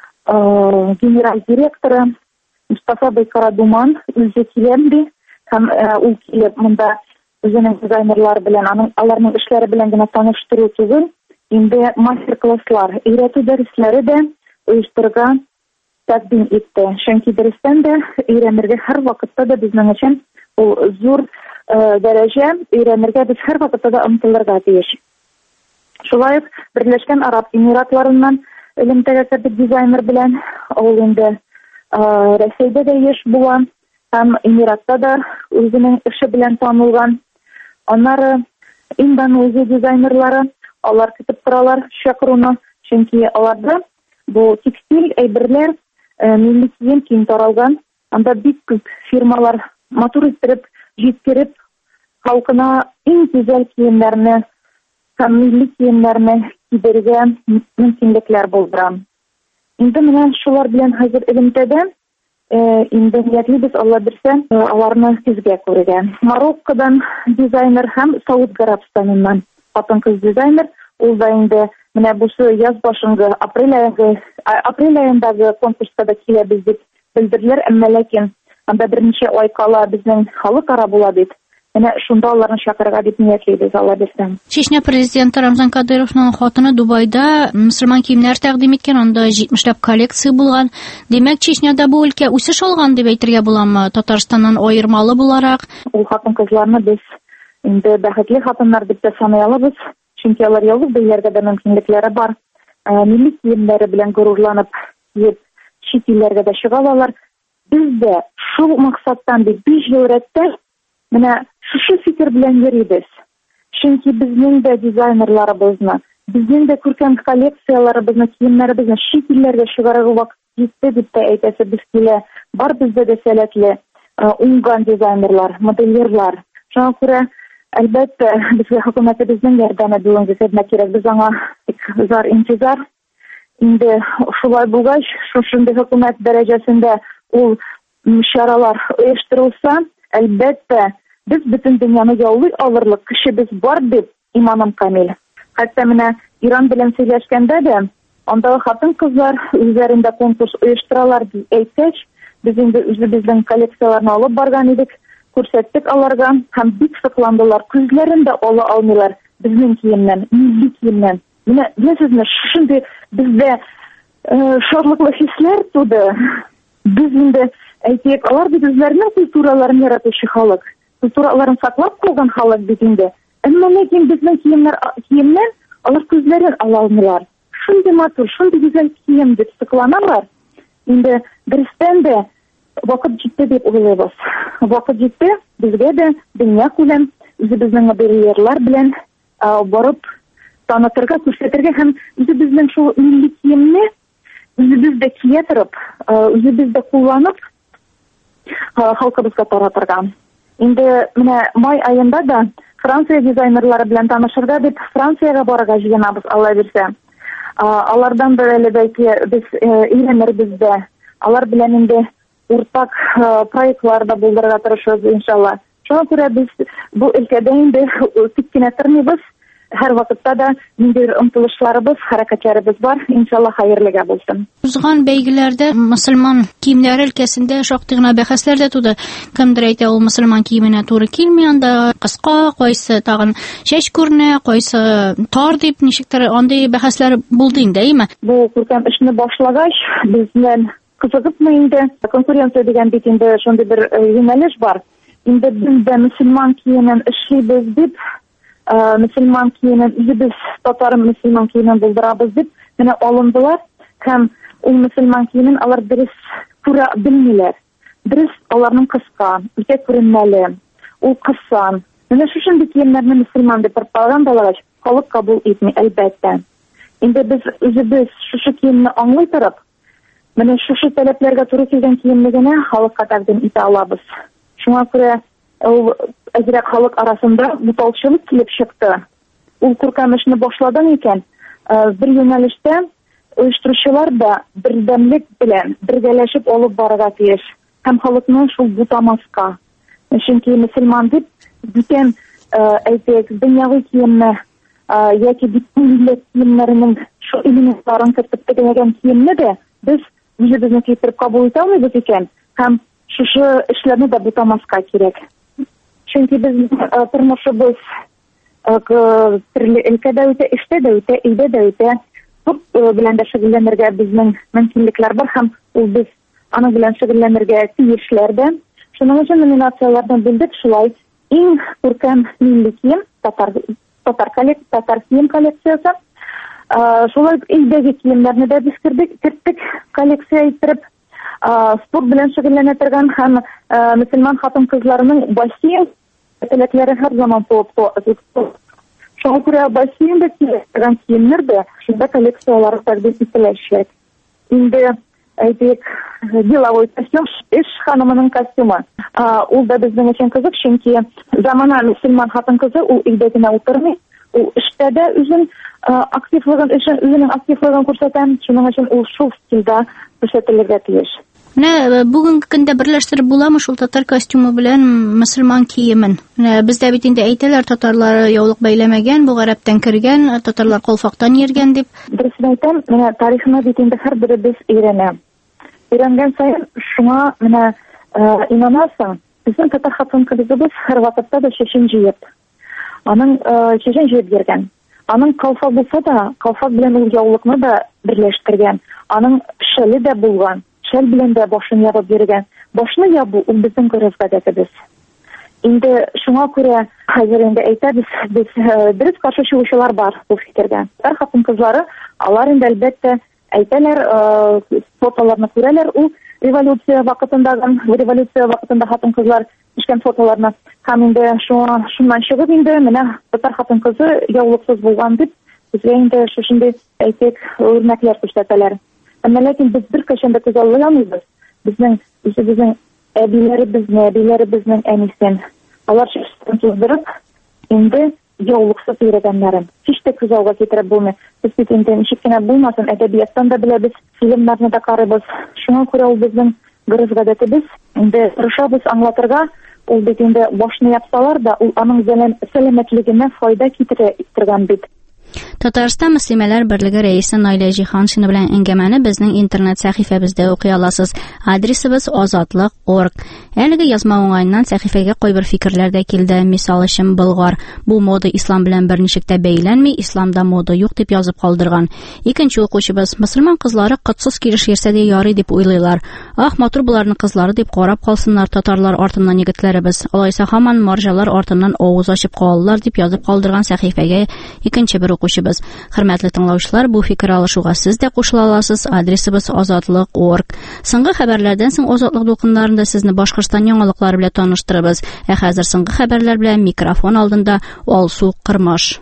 генераль директоры Мустафа Байкарадуман үзе киләмди. Һәм ул килеп монда үзенең дизайнерлар белән, аның аларның эшләре белән генә таныштыру түгел, инде мастер-класслар, өйрәтү дәресләре дә оештырырга тәкъдим итте. Чөнки дәрестән дә өйрәнергә һәр вакытта да безнең өчен ул зур дәрәҗә, өйрәнергә без һәр вакытта да омтылырга тиеш. Шулай ук Берләшкән Араб Эмиратларыннан элемтәгә дизайнер белән ул инде Рәсәйдә дә еш була, һәм Эмиратта да үзенең эше белән танылган. Аннары Индонезия дизайнерлары, алар көтеп торалар чакыруны, чөнки аларда бу текстиль әйберләр милли кием киң таралган. Анда бик күп фирмалар матур иттереп, җиткереп, халкына иң гүзәл киемнәрне һәм милли киемнәрне кидерергә мөмкинлекләр булдыра. Инде менә шулар белән хәзер элемтәдә инде ниятлибез, Алла бирсә, аларны күзгә күрергә. Мароккодан дизайнер һәм Сауд Гарәбстаныннан хатын-кыз дизайнер. Ул да инде менә бусы яз башында апрель аенда апрель аендагы конкурста да киләбез дип белдерделәр, әмма ләкин анда берничә ай кала безнең халыкара була бит. Менә шунда аларны чакырырга дип ниятлибез, Алла бирсә. Чечня президенты Рамзан Кадыровның хатыны Дубайда мөселман киемнәр тәкъдим иткән, анда җитмешләп коллекция булган. Димәк, Чечняда бу өлкә үсеш алган дип әйтергә буламы, Татарстаннан аермалы буларак? Ул хатын-кызларны без инде бәхетле хатыннар дип тә саный алабыз, чөнки алар ялгыз бәйләргә дә мөмкинлекләре бар. Милли киемнәре белән горурланып, киеп чит илләргә дә чыга алалар. Без дә шул максаттан бит биш ел рәттә менә шушы фикер белән йөрибез. Чөнки безнең дә дизайнерларыбызны, безнең дә күркәм коллекцияларыбызны, киемнәребезне чит илләргә чыгарырга вакыт җитте дип тә әйтәсе без килә. Бар бездә дә сәләтле уңган дизайнерлар, модельерлар. Шуңа күрә әлбәттә безгә хөкүмәтебезнең ярдәме бүгенге көндә кирәк. Без аңа зар интизар. Инде шулай булгач, шушындый хөкүмәт дәрәҗәсендә ул чаралар оештырылса, әлбәттә без бөтен дөньяны яулый алырлык кешебез бар дип иманым камил. Хәтта менә Иран белән сөйләшкәндә дә, андагы хатын-кызлар үзләрендә конкурс оештыралар дип әйткәч, без инде үзебезнең коллекцияларны алып барган идек, күрсәттек аларга, һәм бик сокландылар. Күзләрен дә ала алмыйлар безнең киемнән, милли киемнән. Менә беләсезме, шундый бездә шатлыклы хисләр туды. Без инде әйтик, алар бит үзләренең культураларын яратучы халык, культураларын саклап калган халык бит инде. Әмма ләкин безнең киемнәр киемнән алар күзләрен ала алмыйлар. Шундый матур, шундый гүзәл кием дип сокланалар. Инде дөрестән дә вакыт җитте дип уйлыйбыз. Вакыт җитте, безгә дә дөнья күләм үзебезнең модельерлар белән барып танытырга, күрсәтергә һәм үзебезнең шул милли киемне үзебездә кия торып, үзебездә кулланып халкыбызга таратырга. Инде менә май аенда да Франция дизайнерлары белән танышырга дип Франциягә барырга җыенабыз, Алла бирсә. Алардан да әле бәлки без өйрәнербез дә. Алар белән инде уртак проектлар да булдырырга тырышабыз иншалла. Шуңа күрә без бу өлкәдә инде тик кенә тормыйбыз. Һәр вакытта да ниндидер омтылышларыбыз, хәрәкәтләребез бар. Иншалла хәерлегә булсын. Узган бәйгеләрдә мөселман киемнәре өлкәсендә шактый гына бәхәсләр дә туды. Кемдер әйтә, ул мөселман киеменә туры килми, анда кыска, кайсы тагын чәч күренә, кайсы тар дип, ничектер андый бәхәсләр булды инде, әйме? Бу күркәм эшне башлагач, безнең кызыгыпмы инде конкуренция дигән бит инде шундый бер юнәлеш бар. Инде без дә мөселман киемен эшлибез дип, мөселман киемен үзебез татар мөселман киемен булдырабыз дип менә алындылар. Һәм ул мөселман киемен алар дөрес күрә белмиләр. Дөрес аларның кыска, үтә күренмәле, ул кысан. Менә шушындый киемнәрне мөселман дип пропагандалагач, халык кабул итми, әлбәттә. Инде без үзебез шушы киемне аңлый торып, менә шушы таләпләргә туры килгән киемне генә халыкка тәкъдим итә алабыз. Шуңа күрә ул әзрәк халык арасында буталчылык килеп чыкты. Ул күркәм эшне башладан икән, бер юнәлештә оештыручылар да бердәмлек белән бергәләшеп алып барырга тиеш. Һәм халыкны шул бутамаска. Чөнки мөселман дип бүтән әйтик, дөньяви киемне яки бүтән милләт киемнәренең шу элементларын кертеп тегелгән киемне дә без үзебезне китереп кабул итә алмыйбыз икән. Һәм шушы эшләрне дә бутамаска кирәк. Чөнки без тормышыбыз төрле өлкәдә үтә, эштә дә үтә, өйдә дә үтә. Күп белән дә шөгыльләнергә безнең мөмкинлекләр бар һәм ул без аның белән шөгыльләнергә тиешләр дә. Шуның өчен номинациялардан белдек шулай. Иң күркәм милли кием, татар татар коллекция, татар кием коллекциясе. Шулай илдәге киемнәрне дә без керттек коллекция иттереп. Спорт белән шөгыльләнә торган һәм мөселман хатын-кызларының бассейн теләкләре һәр заман туып туып. Шуңа күрә бассейнда киелгән киемнәр дә шунда коллекциялары тәкъдим ителәчәк. Инде әйтик, деловой костюм, эш ханымының костюмы. Ул да безнең өчен кызык, чөнки замана мөселман хатын-кызы ул өйдә генә утырмый, ул эштә дә үзен активлыгын, үзенең активлыгын күрсәтә. Шуның өчен ул шул стильдә күрсәтелергә тиеш. Менә бүгенге көндә берләштереп буламы шул татар костюмы белән мөселман киемен? Менә бездә бит инде әйтәләр, татарлар яулык бәйләмәгән, бу гарәптән кергән, татарлар колфактан йөргән дип. Дөресен әйтәм, менә тарихны бит инде һәрберебез өйрәнә. Өйрәнгән саен шуңа менә инанасың, безнең татар хатын-кызыбыз һәр вакытта да чәчен җыеп, аның чәчен җыеп йөргән. Аның колфак булса да, колфак белән ул яулыкны да берләштергән. Аның шәле дә булган. Шәл белән дә башын ябып йөргән. Башны ябу ул безнең гореф гадәтебез. Инде шуңа күрә хәзер инде әйтәбез, без дөрес каршы чыгучылар бар бу фикергә. Татар хатын-кызлары, алар инде әлбәттә әйтәләр, фотоларны күрәләр, ул революция вакытындагы, революция вакытында хатын-кызлар ишкән фотоларны. Һәм инде шуннан чыгып инде менә татар хатын-кызы яулыксыз булган дип, безгә инде шушындый әйтик үрнәкләр күрсәтәләр. Әмма ләкин без бер кешендә күзаллый алмыйбыз. Безнең үзебезнең әбиләребезне, әбиләребезнең әнисен, алар чыштан туздырып, инде яулыксыз йөргәннәрен. Һич тә күз алга китереп булмый. Без бит инде ничек кенә булмасын, әдәбияттан да беләбез, фильмнарны да карыйбыз. Шуңа күрә ул безнең гырыз гадәтебез, инде тырышабыз аңлатырга. Ул бит инде башны япсалар да, ул аның сәламәтлегенә файда китерә иттергән бит. Татарстан Мөслимәләр берлеге рәисе Наилә Җиһаншина белән әңгәмәне безнең интернет сәхифәбездә укый аласыз. Адресыбыз азатлык точка орг. Әлеге язма уңайыннан сәхифәгә кайбер фикерләр дә килде. Мисал өчен Болгар бу мода ислам белән берничек тә бәйләнми, исламда мода юк дип язып калдырган. Икенче укучыбыз мөселман кызлары кытсыз килеш йөрсә дә ярый дип уйлыйлар. Ах, матур буларны кызлары дип карап калсыннар татарлар артыннан егетләребез. Алайса һаман марҗалар артыннан авыз ачып калалар дип язып калдырган сәхифәгә икенче бер укучыбыз. Хөрмәтле тыңлаучылар, бу фикер алышуга сез дә кушыла аласыз. Адресыбыз азатлык точка орг. Соңгы хәбәрләрдән соң Азатлык дулкыннарында сезне Башкортстан яңалыклары белән таныштырабыз. Ә хәзер соңгы хәбәрләр белән микрофон алдында Алсу Кырмаш.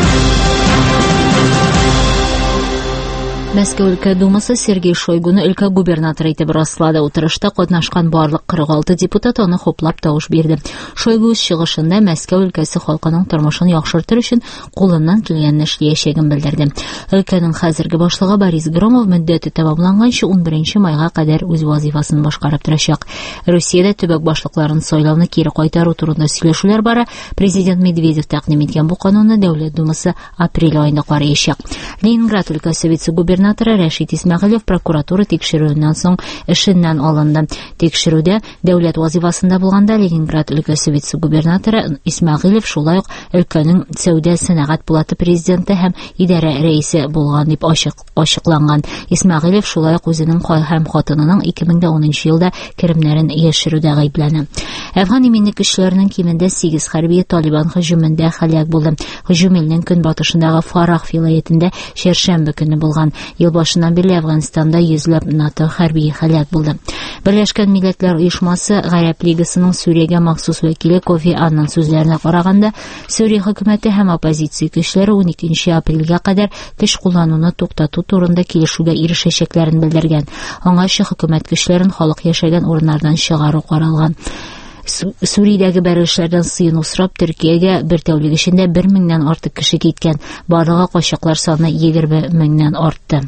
Мәскәү өлкә думасы Сергей Шойгуны өлкә губернаторы итеп раслады. Утырышта катнашкан барлык кырык алты депутат аны хуплап тавыш бирде. Шойгу үз чыгышында Мәскәү өлкәсе халкының тормышын яхшыртыр өчен кулыннан килгәнне эшләячәген белдерде. Өлкәнең хәзерге башлыгы Борис Громов мөддәте тәмамланганчы унберенче майга кадәр үз вазифасын башкарып торачак. Русиядә төбәк башлыкларын сайлауны кире кайтару турында сөйләшүләр бара. Президент Медведев тәкъдим иткән бу канунны Дәүләт думасы апрель аенда карыячак. Ленинград өлкәсе вице-губернаторы Рәшит Исмәгыйлев прокуратура тикшерүеннән соң эшеннән алынды. Тикшерүдә дәүләт вазифасында булганда Ленинград өлкәсе вице-губернаторы Исмәгыйлев шулай ук өлкәнең сәүдә сәнәгать палаты президенты һәм идарә рәисе булган дип ачык ачыкланган. Исмәгыйлев шулай ук үзенең һәм хатынының ике мең унынчы елда керемнәрен яшерүдә гаепләнә. Әфган иминлек көчләренең кимендә сигез хәрби Талибан һөҗүмендә һәлак булды. Һөҗүм илнең көнбатышындагы Фарах вилаятендә чәршәмбе көне булган. Ел башыннан бирле Әфганстанда йөзләп НАТО хәрби һәлак булды. Берләшкән Милләтләр оешмасы Гарәп лигасының Сүриягә махсус вәкиле Кофи Аннан сүзләренә караганда, Сүрия хөкүмәте һәм оппозиция көчләре уникенче апрельгә кадәр көч куллануны туктату турында килешүгә ирешәчәкләрен белдергән. Аңарча хөкүмәт көчләрен халык яшәгән урыннардан чыгару каралган. Сүриядәге бәрелешләрдән сыйыну сорап Төркиягә бер тәүлек эчендә бер меңнән артык кеше киткән. Барлыгы качаклар саны егерме меңнән артты.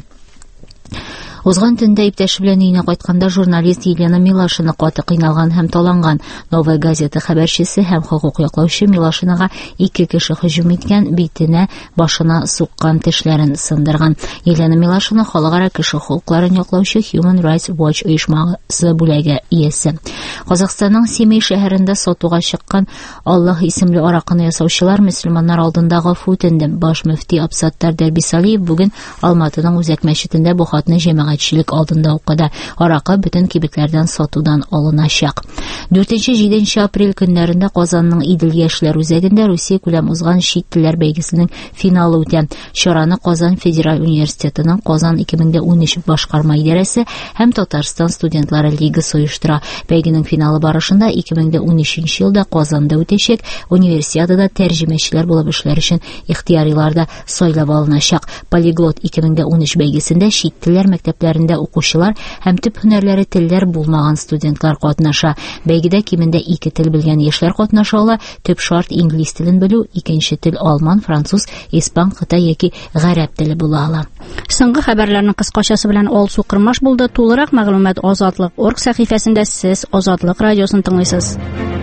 Узган төндә иптәше белән өенә кайтканда журналист Елена Милашина каты кыйналган һәм таланган. Новая газета хәбәрчесе һәм хокук яклаучы Милашинага ике кеше һөҗүм иткән, битенә, башына суккан, тешләрен сындырган. Елена Милашина халыкара кеше хокукларын яклаучы Human Rights Watch оешмасы бүләге иясе. Казакъстанның Семей шәһәрендә сатуга чыккан Аллаһ исемле аракыны ясаучылар мөселманнар алдында гафу үтенде. Баш мөфти Абсаттар Дәрбисалиев бүген Алматының Үзәк мәчетендә бу хатны җәмәгатьчелек алдында укыды. Аракы бөтен кибетләрдән сатудан алыначак. дүртенче-җиденче апрель көннәрендә Казанның Идел яшьләр үзәгендә Русия күләм узган чит телләр бәйгесенең финалы үтә. Чараны Казан Федераль университетының Казан ике мең унөч башкарма идарәсе һәм Татарстан студентлары лигасы оештыра. Бәйгенең финалы барышында ике мең унөченче елда Казанда үтәчәк. Универсиадада тәрҗемәчеләр булып эшләр өчен ихтыяриларда сайлап алыначак. Полиглот ике мең унөч бәйгесендә чит телләр мәктәпләрендә укучылар һәм төп һөнәрләре телләр булмаган студентлар катнаша. Бәйгедә кимендә ике тел белгән яшьләр катнаша ала. Төп шарт инглиз телен белү, икенче тел алман, француз, испан, кытай яки гарәп теле була ала. Соңгы хәбәрләрнең кыскачасы белән Алсу Кырмаш булды. Тулырак мәгълүмат Азатлык точка орг сәхифәсендә сез Азатлык радиосын тыңлыйсыз.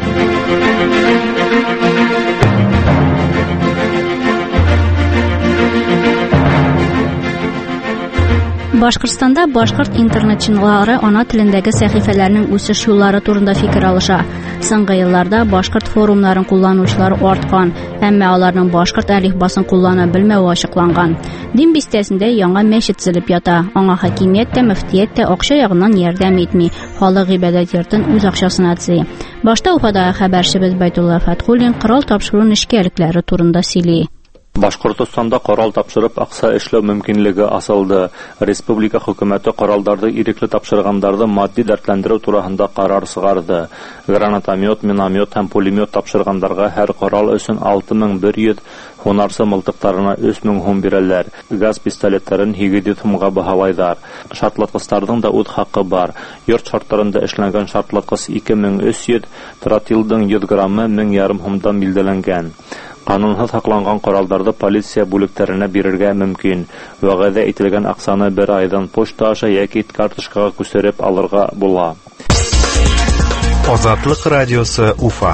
Башкортстанда башкорт интернет-чынлары ана телендәге сәхифәләрнең үсеш юллары турында фикер алыша. Соңгы елларда башкорт форумнарын кулланучылар арткан, әмма аларның башкорт әлифбасын куллана белмәүе ачыкланган. Дин бистәсендә яңа мәчет төзелеп ята. Аңа хакимият тә, мөфтият тә акча ягыннан ярдәм итми. Халык гыйбадәт йортын үз акчасына төзи. Башта Уфадагы хәбәрчебез Байтулла Фатхуллин корал тапшыру нечкәлекләре турында сөйли. Башкортстанда корал тапшырып акча эшләү мөмкинлеге асылды. Республика хөкүмәте коралдарды ирекле тапшыргандарды матди дәртләндерү турында карар чыгарды. Гранатомет, миномет һәм пулемет тапшыргандарга һәр корал өчен алты мең бер йөз, һунарчы мылтыкларына өч мең һум бирәләр. Газ пистолетларын егерме йөз сумга баһалайлар. Шартлаткычларның да үт хакы бар. Йорт шартларында эшләнгән шартлаткыч ике мең өч йөз, тротилдың йөз граммы мең ярым һумдан билгеләнгән. Канунсыз сакланган коралларды полиция бүлекләренә бирергә мөмкин. Вәгъдә ителгән акчаны бер айдан почта аша яки карточкага күчереп алырга була. Азатлык радиосы Уфа.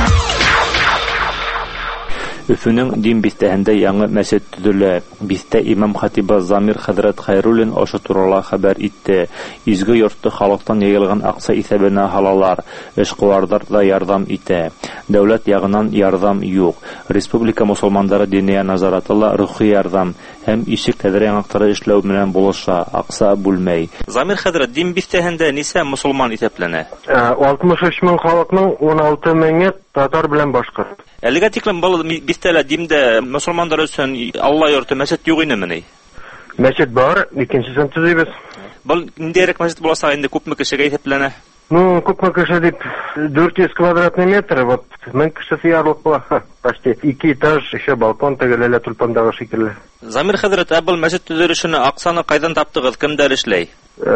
Өфөнең Дин бистәһендә яңа мәчет төзелә. Бистә имам хатибы Замир хәзрәт Хайруллин ашы турында хәбәр итте. Изге йортты халыктан яйылган акча исәбенә халалар, эшкуарлар да ярдәм итә. Дәүләт ягыннан ярдәм юк. Республика мусламандары диния назаратыла рухи ярдәм һәм ишек тәдәрә яңактары эшләү белән булыша, акча бүлмәй. Замир хәзрәт, Дин бистәһендә нисә мусламан исәпләнә? алтмыш өч мең халыкның он алты меңе татар белән башкорт. Әлегә тиклем бу бистәлә Димдә мусламаннар өчен Алла йорты мәчет юк инемени? Мәчет бар, икенчесен төзибез. Бу ниндирәк мәчет булса инде күпме кешегә исәпләнә? Ну, күпме кеше дип дүрт йөз квадратный метр, вот мең кеше сиярлык була. Почти ике этаж, еще балкон тегеләлә тулпандагы шикелле. Замир хәзрәт, ә бу мәчет төзелешенә акчаны кайдан таптыгыз, кемдәр эшләй?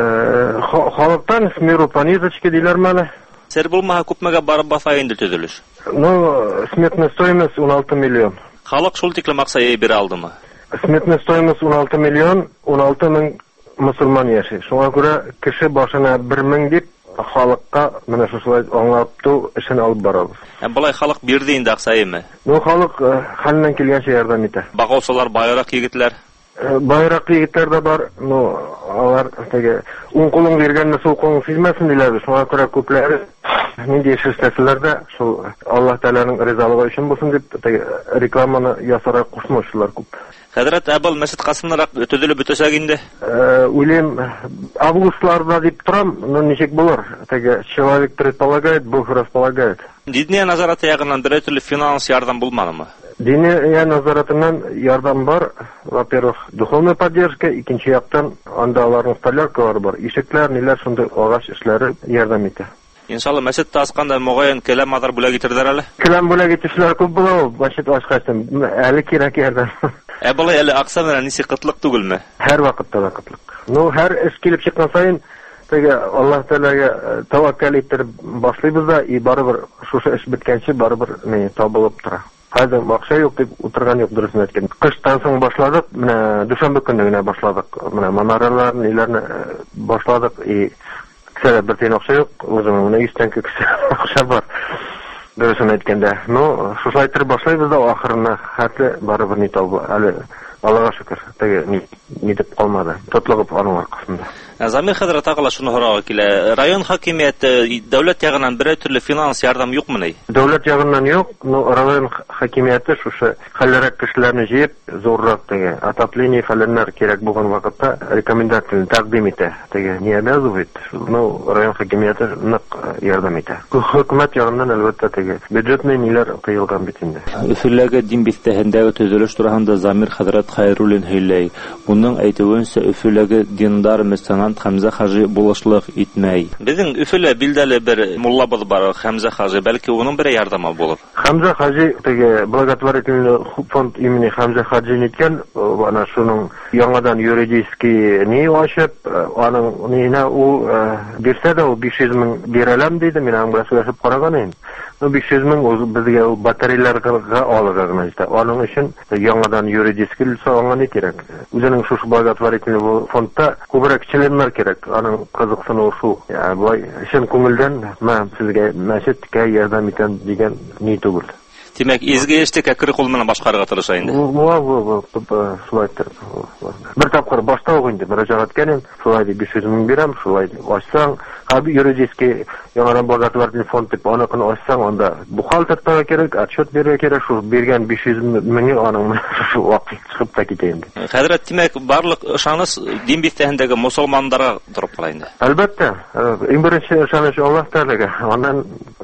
Э, халыктан смиру по ниточке диләр мәле. Сер булмаһа күпмегә барып баса инде төзелеш? Ну, сметная стоимость он алты миллион. Халык шул тиклем акча бирә алдымы? Сметная стоимость он алты миллион, он алты мең мусульман яши. Шуңа күрә кеше башына бер мең дип халыкка менә шулай аңлап ту эшен алып барабыз. Ә булай халык бирде инде акчаны? Ну, халык хәленнән килгәнчә ярдәм итә. Багаусылар байрак егетләр. Байрак егетләр дә бар. Ну, алар теге уң кулың биргәнне сул кулың сизмәсен диләр. Шуңа күрә күпләре нинди эшләсәләр дә шул Аллаһ Тәгаләнең ризалыгы өчен булсын дип теге рекламаны ясарга кушмышлар күп. Хәзрәт, әбел мәчет касыннарак төзелеп бетәсәк инде? Э, уйлыйм, августларда дип торам, но ничек булыр? Теге человек предполагает, Бог располагает. Диния назараты ягыннан бер төрле финанс ярдәм булмадымы? Диния назаратыннан ярдәм бар. Во-первых, духовная поддержка, икенче яктан анда аларның столяркалары бар. Ишекләр, ниләр шундый агач эшләре ярдәм итә. Иншалла мәчет тасканда могайын келәм адар бүләк итәрдер әле. Келәм бүләк итүчеләр күп була, мәчет ачкачтан әле кирәк ярдәм. Ә булай әле акса белән ничек кытлык түгелме? Һәр вакытта да кытлык. Ну, һәр эш килеп чыккан сайын теге Аллаһ Тәгаләгә тәвәккәл итеп башлыйбыз да, и барыбер шушы эш биткәнче барыбер не табылып тора. Хәзер акча юк дип утырган юк, дөресен әйткән. Кыштан соң башладык, менә дүшәмбе көнне генә башладык. Менә манаралар, ниләрне башладык, и кесәдә бер тиен акча юк, үзем менә йөз тәңкә акча бар. Дөресен әйткәндә, ну, шулай итеп башлыйбыз да, ахырына хәтле барыбер ни табы. Әле Аллаһка шөкер, теге ни ни дип калмады. Тотлыгып аның аркасында. Замир хәзрәт тагыла шуны һорарга килә. Район хакимияте, дәүләт ягыннан бер төрле финанс ярдәм юкмы? Дәүләт ягыннан юк, но район хакимияте шушы хәлләрәк кешеләрне җыеп, зоррак теге отопление фәләннәр кирәк булган вакытта рекомендацияләрне тәкъдим итә. Теге не обязывает, но район хакимияте нык ярдәм итә. Хөкүмәт ягыннан әлбәттә теге бюджетный ниләр тыелган бит инде. Өфөләге Дин бистәһендәге төзелеш турында Замир хәзрәт Хайруллин һөйләй. Уның әйтүенчә, Өфөләге диндар мөселман Хәмзә хаҗи булышлык итмәй. Безнең Өфөлә билдәле бер муллабыз бар, Хәмзә хаҗи, бәлки уның бер ярдәме булыр. Хәмзә хаҗи теге благотворительный фонд имени Хәмзә хаҗи иткән, ана шуның яңадан юридический ни ачып, аның нина ул бирсә дә ул биш йөз мең бирәләм диде, мин аңа сөйләшеп караган идем. Ну биш йөз мең ул безгә ул батареяларга алырга гына җитә. Аның өчен яңадан юридический сагынган кирәк. Үзенең шушы благотворительный фондта күбрәк членнар кирәк. Аның кызыксыну шу. Я бай, чын күңелдән мен сезгә мәчеткә ярдәм итәм дигән ни түгел. Димәк, изге эштә кер кул менән башкарырга тырыша инде. Ва, ва, ва, шулай итеп. Бер тапкыр башта ук инде мөрәҗәгать иткәнем, шулай дип биш йөз мең бирәм, шулай дип ачсаң, хәби юридический яңадан благотворительный фонд дип аны кына ачсаң, анда бухгалтерга кирәк, отчет бирергә кирәк, шул биргән биш йөз мең аның шу вакыт чыгып та китә инде. Хәзрәт, димәк, барлык ышаныс Дин бистәһендәге мусулманнарга торып кала инде. Әлбәттә, иң беренче ышаныч Аллаһ Тәгаләгә, аннан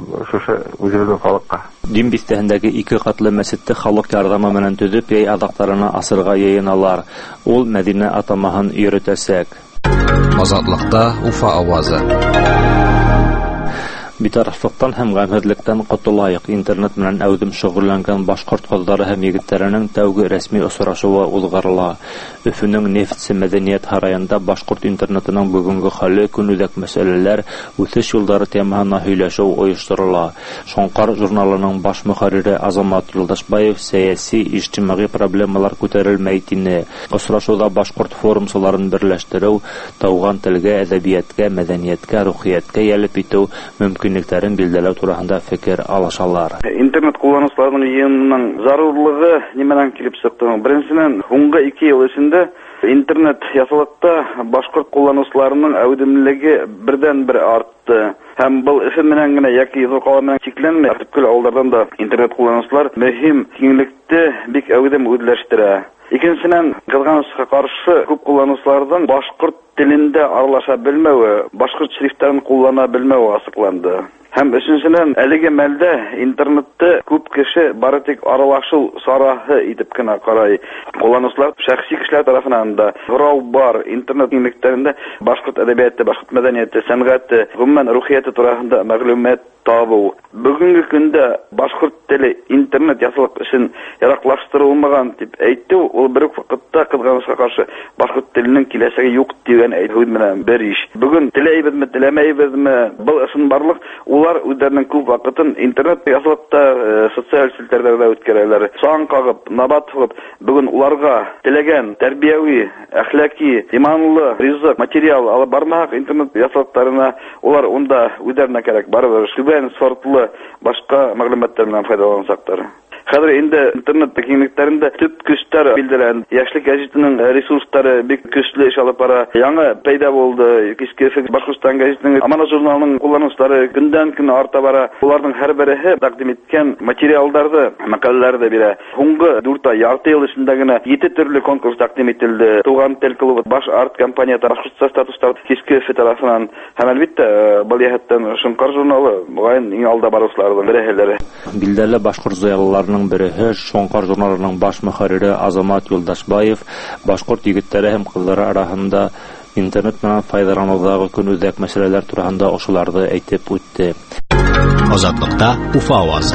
шушы үзебезнең халыкка. Дин бистәһендәге ике катлы мәчетте халык ярдәме белән төзеп, яй адактарына асырга яйыналар. Ул Мәдинә атамаһын йөртәсәк. Азатлыкта Уфа авазы. Битарафлыктан һәм гамьһезлектән котылайык. Интернет белән әүдем шөгыльләнгән башкорт кызлары һәм егетләренең тәүге рәсми очрашуы узгарыла. Өфөнең Нефтьсе мәдәният һараенда башкорт интернетының бүгенге хәле, көнүзәк мәсьәләләр, үсеш юллары темаһына һөйләшү оештырыла. Шоңкар журналының баш мөхәррире Азамат Юлдашбаев сәяси, иҗтимагый проблемалар күтәрелмәй тине. Очрашуда башкорт форумчыларын берләштерү, тауган телгә, әдәбияткә, мәдәнияткә, рухияткә ялеп итү мөмкин никләрен билдәләү турында фикер алышалар. Интернет кулланучыларның йыйынының зарурлыгы нимәдән килеп чыкты? Беренчедән, соңгы ике ел эчендә интернет ясалыкта башкорт кулланучыларның әүдемлеге бердән-бер артты. Һәм бу эше менән генә яки зуркалар менән чикләнмәй, күп алдардан да интернет кулланучылар мөһим киңлекте бик әүдем үзләштерә. Икенчедән, кызганычка каршы күп кулланучылардан башкорт телендә аралаша белмәүе, башкорт шрифтларын куллана белмәүе асыкланды. Һәм өченчедән, әлеге мәлдә интернетты күп кеше бары тик аралашу сараһы итеп кенә карый. Кулланучылар шәхси кешеләр тарафыннан да сорау бар. Интернет киңлекләрендә башкорт әдәбияты, башкорт мәдәнияте, сәнгате, гомумән рухияте турында мәгълүмат табу. Бүгенге көндә башкорт теле интернет ясалык өчен яраклаштырылмаган дип әйтү, ул бер үк вакытта кызганычка каршы башкорт теленең киләчәге юк дигән әйтү менән бер иш. Бүген теләйбезме, теләмәйбезме, был өчен барлык улар үзләренең күп вакытын интернет ясалыкта социаль селтәрләрдә үткәрәләр. Сан кагып, набат кылып, бүген уларга теләгән тәрбияви, әхлаки, иманлы, ризык, материал алып бармак интернет ясалыкларына улар унда үзләренә кирәк барыбер шүбән сортлы башка мәгълүматлар белән файдалансактар. Хәзер инде интернет киңлекләрендә төп көчләр билдәләнде. Яшьлек гәҗитенең ресурслары бик көчле эш алып бара. Яңа пайда булды. Кичке Башкортстан гәҗитенең Амана журналының кулланучылары көндән-көн арта бара. Уларның һәр берсе тәкъдим иткән материалларны, мәкаләләрне бирә. Соңгы дүрт ай, ярты ел эчендә генә җиде төрле конкурс тәкъдим ителде. Туган тел клубы, баш арт компаниясе Башкортстан статуста кичке тарафыннан һәм әлбәттә бу яһәттән Шоңкар журналы бугай иң алда баручыларның берәһеләре. Билдәле башкорт зыялыларының береһе Шоңкар журналының баш мөхәррире Азамат Юлдашбаев башкорт егетләре һәм кызлары арасында интернет менән файдаланудагы көнүзәк мәсьәләләр турында ошыларды әйтеп үтте. Азатлыкта Уфа авазы.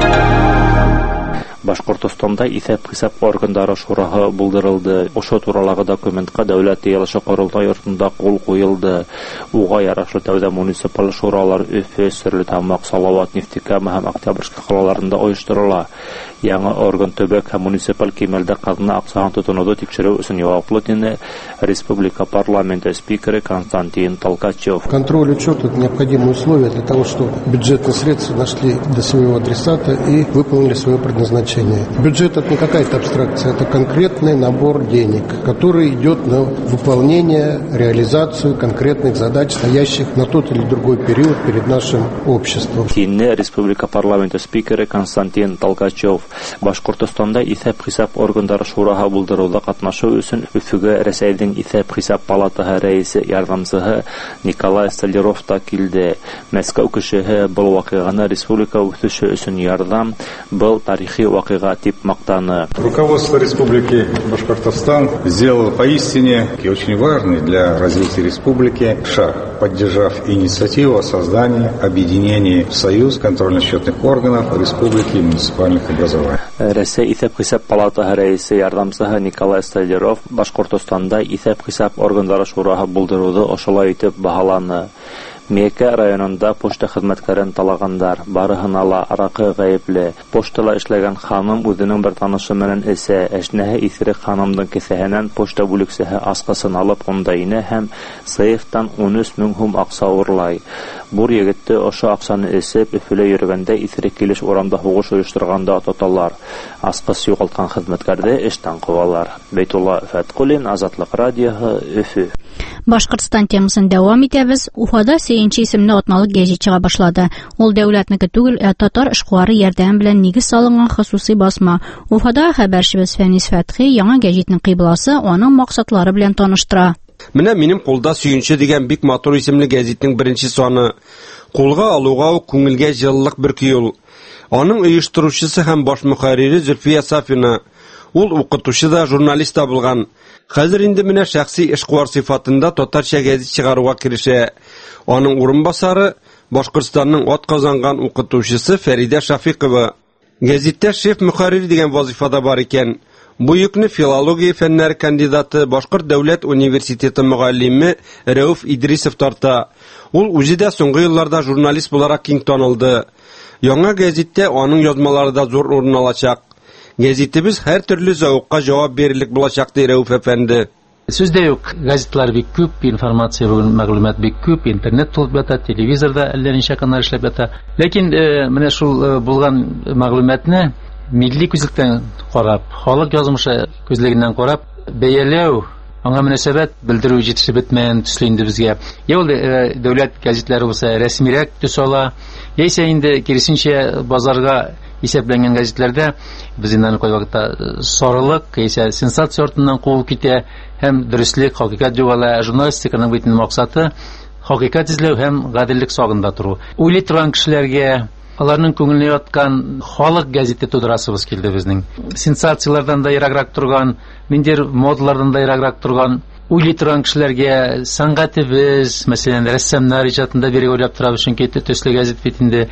Башкортстанда исәп-хисап органнары шураһы булдырылды. Ошо турылагы документка дәүләт йыелышы корылтай йортында кул куелды. Уга ярашлы тәүдә муниципаль шуралар Өфе, Стәрлетамак, Салават, Нефтекама һәм Октябрьский калаларында оештырыла. Яңа орган төбәк һәм муниципаль кимәлдә казна акчасын тотынуды тикшерү өчен яуаплы дине республика парламенты спикеры Константин Толкачев. Контроль, учет – это необходимые условия для того, чтобы бюджетные средства дошли до своего адресата и выполнили свое предназначение. Бюджет – это не какая-то абстракция, это конкретный набор денег, который идет на выполнение, реализацию конкретных задач, стоящих на тот или другой период перед нашим обществом. Тинне республика парламенты спикеры Константин Толкачев. Башкортстанда исәп-хисап органнары шураһы булдыруда катнашу өчен Өфөгә Рәсәйнең исәп-хисап палатаһы рәисе ярдәмчысы Николай Столяров та килде. Мәскәү кешеһе был вакыйганы республика үсеше өчен ярдәм, был тарихи вакыйга дип мактаны. Руководство Республики Башкортостан сделало поистине очень важный для развития республики шаг, поддержав инициативу о создании объединения в союз контрольно-счетных органов республики и муниципальных образований. Рәсәй исәп-хисап палатаһы рәисе ярдәмчысы Николай Столяров Башкортстанда исәп-хисап органнары шураһы булдыруды ошолай итеп баһаланы. Мекә районында почта хезмәткәрен талагандар, барыһына ла аракы гаепле. Поштала эшләгән ханым үзенең бер танышы менән эсә, әшнәһе исерек ханымның кесәһеннән почта бүлексәһе аскасын алып онда инә һәм сейфтан ун өч мең һум акча урлай. Бур егетте ошо акчаны эсеп Өфөлә йөргәндә исерек килеш урамда хугыш оештырганда тоталар. Аскыс югалткан хезмәткәрде эштән куалар. Бәйтулла Фәткулин, Азатлык радиоһы, Өфө. Башкортстан темасын дәвам итәбез. Уфада Сөенче исемле атналык гәҗит чыга башлады. Ул дәүләтнеке түгел, ә татар эшкуары ярдәм белән нигез салынган хосусый басма. Уфада хәбәрчебез Фәнис Фәтхи яңа гәҗитнең кыйбласы, аның максатлары белән таныштыра. Менә минем кулда Сөенче дигән бик матур исемле гәзитнең беренче саны. Кулга алуга күңелгә җылылык бөрки ул. Аның оештыручысы һәм баш мөхәррире Зөлфия Сафина. Ул укытучы да, журналист та булган. Хәзер инде менә шәхси эшкуар сыйфатында татарча гәзит чыгаруга кирешә. Аның урынбасары Башкортстанның атказанган укытучысы Фәридә Шафикова. Гәзиттә шеф мөхәррир дигән вазифада бар икән. Бу йөкне филология фәннәре кандидаты, Башкорт дәүләт университеты мөгаллиме Рәүф Идрисов тарта. Ул үзе дә соңгы елларда журналист буларак киң танылды. Яңа гәзиттә аның язмалары да зур урын алачак. Гәзитебез һәр төрле зәвыкка җавап бирерлек булачак ди Рәүф әфәнде. Сүздә юк, газетлар бик күп, информация, мәгълүмат бик күп, интернет тулып ята, телевизорда әллә ничә канал эшләп ята. Ләкин менә шул булган мәгълүматны милли күзлектән карап, халык язмышы күзлегеннән карап, бәяләү, аңа мөнәсәбәт белдерү җитешеп бетмәгән төсле инде безгә. Я ул дәүләт газетлары булса рәсмирәк төс ала, яисә инде киресенчә базарга исәпләнгән газетләрдә без инде кай вакытта сарылык, яисә сенсация артыннан куып китә, һәм дөрестлек, хакыйкать югала. Журналистиканың бит максаты хакыйкать эзләү һәм гаделлек сагында тору. Уйлый торган кешеләргә аларның күңеленә яткан халык гәзите тудырасыбыз килде безнең. Сенсациялардан да ераграк торган, миндер модалардан да ераграк торган, уйлый торган кешеләргә сәнгатебез, мәсәлән, рәссамнар иҗатында биреп уйлап торабыз, чөнки төсле гәзит бит инде.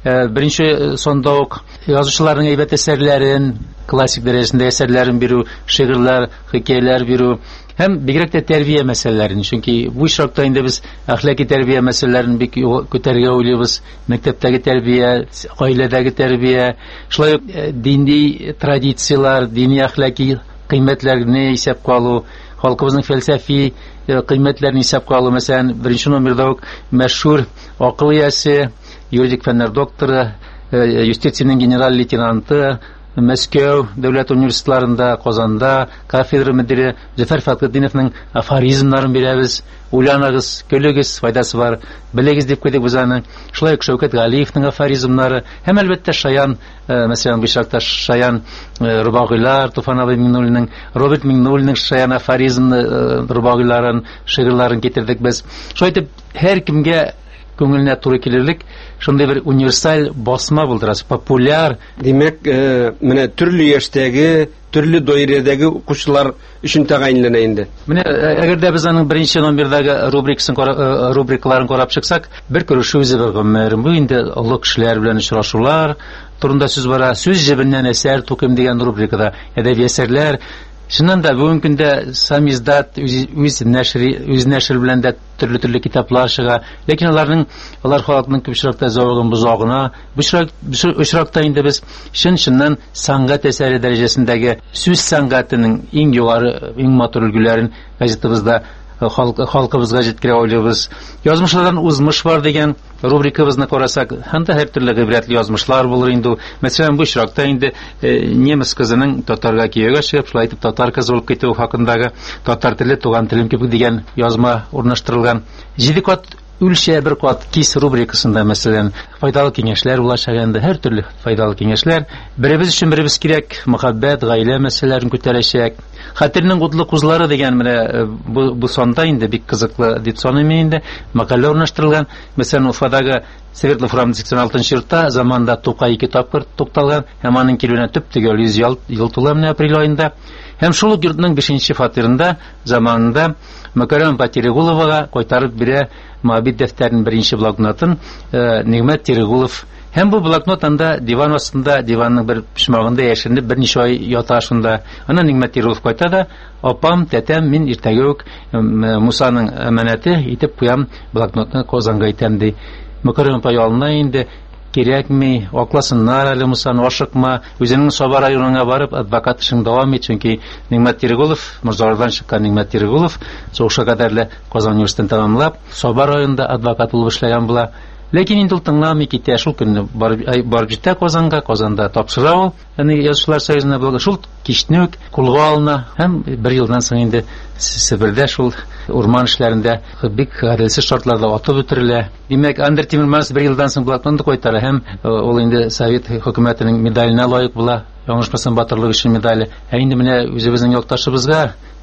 Беренче сонда ук язучыларның әйбәт әсәрләрен, классик дәрәҗәсендә әсәрләрен бирү, шигырьләр, хикәяләр бирү һәм бигрәк тә тәрбия мәсьәләләрен, чөнки бу очракта инде без әхлакый тәрбия мәсьәләләрен бик күтәргә уйлыйбыз. Мәктәптәге тәрбия, гаиләдәге тәрбия, шулай ук дини традициялар, дини әхлакый кыйммәтләрне исәпкә алу, халкыбызның фәлсәфи кыйммәтләрен исәпкә алу. Мәсәлән, беренче номерда ук мәшһүр акыл иясе, юридик фәннәр докторы, юстициянең генераль лейтенанты, Мәскәү дәүләт университетларында, Казанда кафедра мөдире Зөфәр Фәтхетдиновның афоризмнарын бирәбез. Уйланыгыз, көлегез, файдасы бар, белегез дип куйдык без аны. Шулай ук Шәүкәт Галиевның афоризмнары һәм әлбәттә Шаян, мәсәлән, бишакта Шаян рубагыйлар, Туфан абый Миңнуллинның, Роберт Миңнуллинның Шаян афоризмны рубагыйларын, шигырьләрен китердек без. Шулай итеп, һәр кемгә күңеленә туры килерлек шундый бер универсаль басма булдырасы, популяр. Димәк, менә төрле яшьтәге, төрле даирәдәге укучылар өчен тәгаенләнә инде. Менә әгәр дә без аның беренче номердагы рубрикасын рубрикаларын карап чыксак, бер күрешү үзе бер гомер. Бу инде олы кешеләр белән очрашулар турында сүз бара. Сүз җебеннән әсәр тукым дигән рубрикада әдәби әсәрләр. Шуннан да бүгенге көндә самиздат үз нәшри, үз нәшр белән дә төрле-төрле китаплар чыга. Ләкин аларның, алар халыкның күп очракта зәвыгын бозагына, бу очракта инде без чын-чыннан сәнгать әсәре дәрәҗәсендәге сүз сәнгатенең иң югары, иң матур өлгеләрен газетабызда халкыбызга җиткерә уйлыйбыз. Язмышлардан узмыш бар дигән рубрикабызны карасак, һәм һәр төрле гыйбрәтле язмышлар булыр инде. Мәсәлән, бу очракта инде немец кызының татарга кияүгә чыгып, шулай итеп татар кызы булып китү хакындагы татар теле туган телем кебек дигән язма урнаштырылган. Җиде кат үлчә бер кат кис рубрикасында, мәсәлән, файдалы киңәшләр булачак инде, һәр төрле файдалы киңәшләр. Беребез өчен беребез кирәк, мөхәббәт, гаилә мәсьәләләрен күтәрәчәк. Хәтернең утлы кузлары дигән менә бу бу сонда инде бик кызыклы дип саныйм инде. Мәкалә урнаштырылган. Мәсәлән, Уфадагы Светлый Фрам сиксән алтынчы йортта заманда Тукай ике тапкыр тукталган, һәм аның килүенә төп төгәл йөз ел тула менә апрель айында. Һәм шул ук йортның бишенче фатирында заманында Мәкәрәм Батирегуловага кайтарып бирә Мабит дәфтәрнең беренче блокнотын Нигъмәт Тирегулов. Һәм бу блокнот анда диван астында, диванның бер почмагында яшеренеп берничә ай ята шунда. Аны Нигъмәт Тирегулов кайтада, апам, тәтәм, мин иртәгә үк Мусаның әманәте итеп куям, блокнотны Казанга итәм ди. Мәкәрәм паялына инде кирәкми, акласыннар әле Мусаны, ашыкма, үзенең Саба районына барып адвокат эшен дәвам ит, чөнки Нигъмәт Тирегулов, Морзалардан чыккан Нигъмәт Тирегулов, сугышка кадәрле Казан университетын тәмамлап, Саба районында адвокат булып эшләгән була. Ләкин инде ул тыңламый китә, шул көнне барып җитә Казанга, Казанда тапшыра ул, яни Язучылар союзына булган шул кичне үк кулга алына, һәм бер елдан соң инде Себердә шул урман эшләрендә бик гаделсез шартларда атып үтерелә. Димәк, Андер Тимерманов бер елдан соң блокнотны кайтара, һәм ул инде Совет хөкүмәтенең медаленә лаек була, яңышмасам батырлык өчен медале. Ә инде менә үзебезнең якташыбызга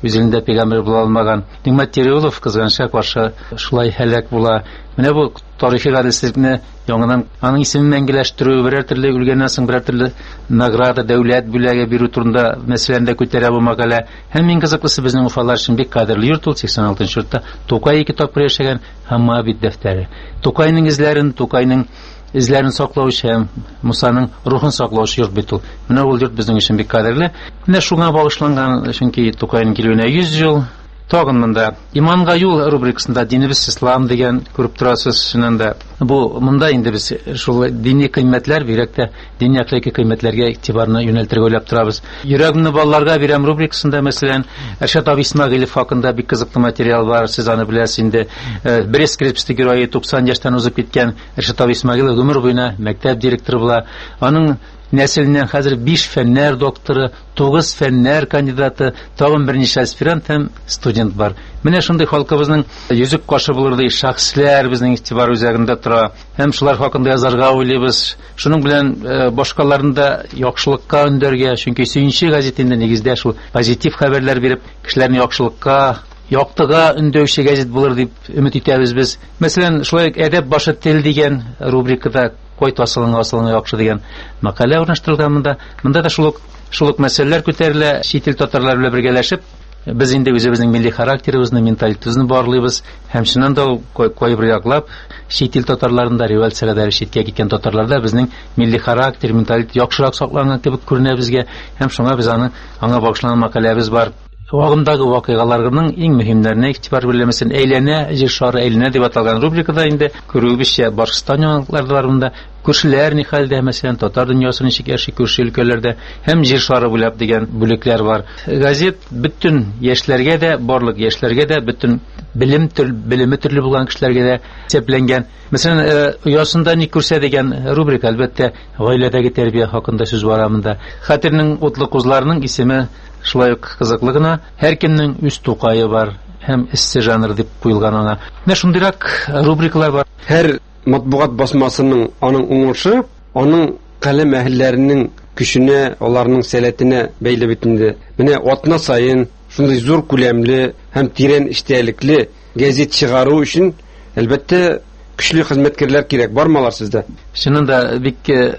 үзендә пәйгамбер була алмаган Нигъмәт Тирәулов кызганча каршы шулай һәлак була. Менә бу тарихи гаделсезлекне яңадан аның исемен мәңгеләштерү, берәр төрле үлгәннән соң берәр төрле награда, дәүләт бүләге бирү турында мәсьәләндә күтәрә бу мәкалә. Һәм иң кызыклысы безнең уфалар өчен бик кадерле йорт ул сиксән алтынчы йортта. Тукай ике тапкыр яшәгән һәм Моабит дәфтәре. Тукайның изләрен, Тукайның изләрен саклаучы һәм Мусаның рухын саклаучы йорт бит ул. Менә ул йорт безнең өчен бик кадерле. Менә шуңа багышланган, чөнки Тукайның килүенә йөз ел. Тагын монда иманга юл рубрикасында динебез ислам дигән күреп торасыз. Шуннан да бу монда инде без шул дини кыйммәтләр, бигрәк тә дини әхлакый кыйммәтләргә игътибарны юнәлтергә уйлап торабыз. Йөрәгемне балаларга бирәм рубрикасында мәсәлән Әршат Аби Исмәгыйлев хакында бик кызыклы материал бар. Сез аны беләсез инде. Брест крепости герое туксан яшьтән узып киткән Әршат Аби Исмәгыйлев гомер буена мәктәп директоры була. Аның нәселеннән хәзер биш фәннәр докторы, тугыз фәннәр кандидаты, тагын берничә аспирант һәм студент бар. Менә шундый халкыбызның йөзек кашы булырдай шәхесләр безнең игътибар үзәгендә тора. Һәм шулар хакында язарга уйлыйбыз. Шуның белән башкаларны да яхшылыкка өндәргә, чөнки Сөенче газетында нигездә шул позитив хәбәрләр биреп, кешеләрне яхшылыкка, яктыга өндәүче газет булыр дип өмет итәбез без. Мәсәлән, шулай әдәп башы тел дигән рубрикада кайт асылыңа асылыңа яхшы дигән мәкалә урнаштырылган монда. Монда да шул шул мәсьәләләр күтәрелә, чит ил татарлары белән бергәләшеп, без инде үзебезнең милли характерыбызны, менталитетыбызны барлыйбыз. Һәм шуннан да кайбер яклап чит ил татарларында революциягә читкә киткән татарларда безнең милли характер, менталитет яхшырак сакланган кебек күренә безгә. Һәм шуңа без аны аңа багышланган мәкаләбез бар. Вагымдагы вакыйгаларның иң мөһимнәренә игътибар бирелмәсен, әйләнә, җир шары әйләнә дип аталган рубрикада инде күрүебезчә Башкортстан яңалыклары бар монда. Күршеләр ни хәлдә, мәсәлән, татар дөньясы ничек яши күрше өлкәләрдә, һәм җир шары буйлап дигән бүлекләр бар. Газет бөтен яшьләргә дә, барлык яшьләргә дә, бөтен белем төр белеме төрле булган кешеләргә дә сәпләнгән. Мәсәлән, оясында ни күрсә дигән рубрика, әлбәттә, гаиләдәге тәрбия хакында сүз бара монда. Хәтернең утлы кузларның исеме шулай ук кызыклы гына. Һәр кемнең үз Тукае бар һәм эссе жанр дип куелган аңа. Менә шундыйрак рубрикалар бар. Һәр матбугат басмасының аның уңышы, аның каләм әһелләренең көченә, аларның сәләтенә бәйле бит инде. Менә атна сайын шундый зур күләмле һәм тирән эштәлекле гәзит чыгару өчен әлбәттә көчле хезмәткәрләр кирәк. Бармалар сездә? Шуннан да бик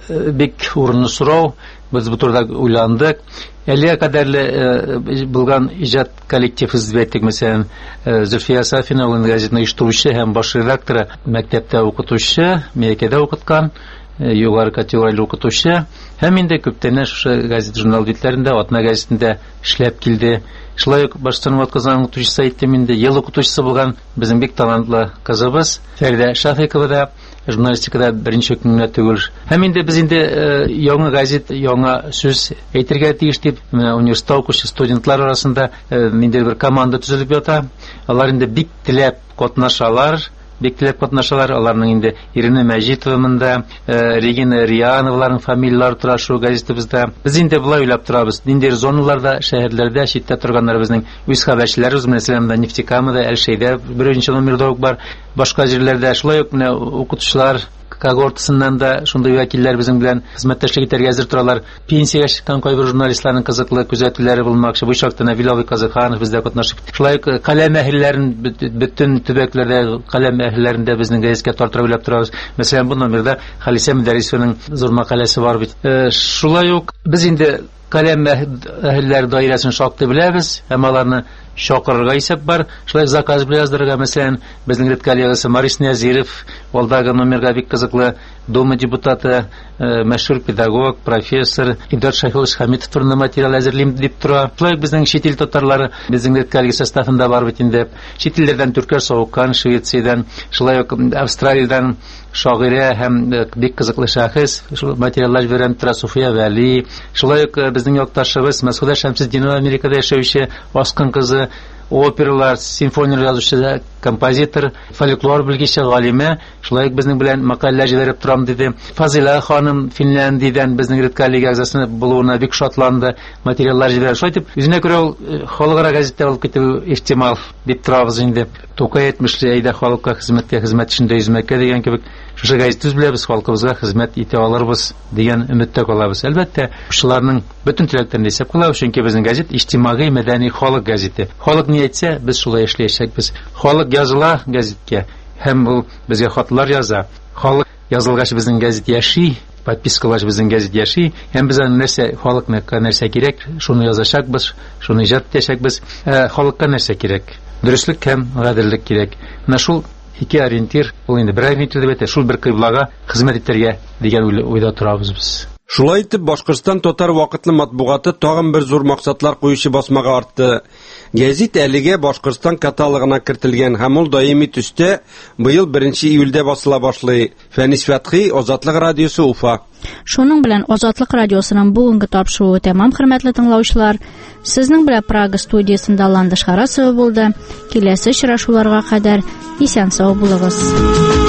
бик урынлы сорау. Без бу турыда уйландык. Әлегә кадәрле булган иҗат коллектив үзбәттек, мәсәлән, Зөлфия Сафина ул газетны оештыручы һәм баш редакторы, мәктәптә укытучы, Меккәдә укыткан, югары категорияле укытучы, һәм инде күптән шушы газет журнал битләрендә, атна газетында эшләп килде. Шулай ук Башкортстан укытучысы укытучысы әйттем инде, ел укытучысы булган безнең бик талантлы кызыбыз Фәридә Шафикова да журналистикада беренче көннә түгел. Һәм инде без инде яңа газет, яңа сүз әйтергә тиеш дип, менә университет укучы студентлар арасында инде бер команда төзелеп ята. Алар инде бик теләп катнашалар. Бик теләп катнашалар. Аларның инде Ирина Мәҗитова монда, Регина Рияновларның фамилиялары тора шу газетыбызда. Без инде булай уйлап торабыз. Ниндидер зоналарда, шәһәрләрдә, читтә торганнар безнең үз хәбәрчеләребез, мәсәлән, Нефтекамада, Әлшәйдә беренче номерда ук бар. Башка җирләрдә шулай ук менә укытучылар когортасыннан да шундый вәкилләр безнең белән хезмәттәшлек итәргә әзер торалар. Пенсиягә чыккан кайбер журналистларның кызыклы күзәтүләре булмакчы. Бу чакта Навиловый Казаханов бездә катнашып, шулай ук каләм әһелләрен бөтен төбәкләрдә каләм әһелләрендә безнең гәзиткә тартырып уйлап торабыз. Мәсәлән, бу номерда Халисә Мөдәррисованың зур мәкаләсе бар бит. Шулай ук без инде каләм әһелләр даирәсен шактый беләбез, һәм аларны шакырырга исәп бар. Шулай заказ белән яздырырга, мәсәлән, безнең редакциягасы Марис Нәзиров, алдагы номерга бик кызыклы Дума депутаты, мәшһүр педагог, профессор Идор Шәйхуллович Хәмитов турында материал әзерлим дип тора. Шулай безнең чит ил татарлары безнең редакция составында бар бит инде. Чит илләрдән Төркия Саукан, Швециядән, шулай ук Австралиядән шагыйрә һәм бик кызыклы шәхес шул материаллар бирәм тора. Суфия Вәли, шулай ук безнең якташыбыз Мәсгудә Шәмсетдинова, Америкада яшәүче Аскын кызы, опералар, симфониялар язучы, композитор, фольклор белгече галиме, шулай ук безнең белән мәкаләләр җибәреп торам диде. Фазила ханым Финляндиядән безнең редакция әгъзасы булуына бик шатланды, материаллар җибәрә. Шулай дип, үзенә күрә ул халыкара газетта алып китү ихтимал дип торабыз инде. Тукай әйтмешли, әйдә халыкка хезмәткә, хезмәт эшендә йөзмәккә дигән кебек. шушы газетыбыз белән без халкыбызга хезмәт итә алырбыз дигән өметтә калабыз. Әлбәттә, шуларның бөтен теләкләрен исәп кылабыз, чөнки безнең газет иҗтимагый мәдәни халык газеты. Халык ни әйтсә, без шулай эшләячәкбез. Халык языла газеткә, һәм ул безгә хатлар яза. Халык язылгач безнең газет яши, подпискалаш безнең газет яши, һәм biz нәрсә халыкка нәрсә кирәк, шуны язачакбыз, шуны иҗат итәчәкбез. Халыкка нәрсә кирәк? Дөрестлек һәм гаделлек кирәк. Менә шул ике ориентир, ул инде бер ориентир дип әйтә, шул бер кыйблага хезмәт итәргә дигән уйда торабыз без. Шулай итеп, Башкортстан татар вакытлы матбугаты тагын бер зур максатлар куючы басмага артты. Гәзит әлегә Башкортстан каталогына кертелгән һәм ул даими төстә быел беренче июльдә басыла башлый. Фәнис Фәтхи, Азатлык радиосы, Уфа. Шуның белән Азатлык радиосының бүгенге тапшыруы тәмам, хөрмәтле тыңлаучылар. Сезнең белән Прага студиясында Ландыш Харасова булды. Киләсе очрашуларга кадәр исән-сау булыгыз.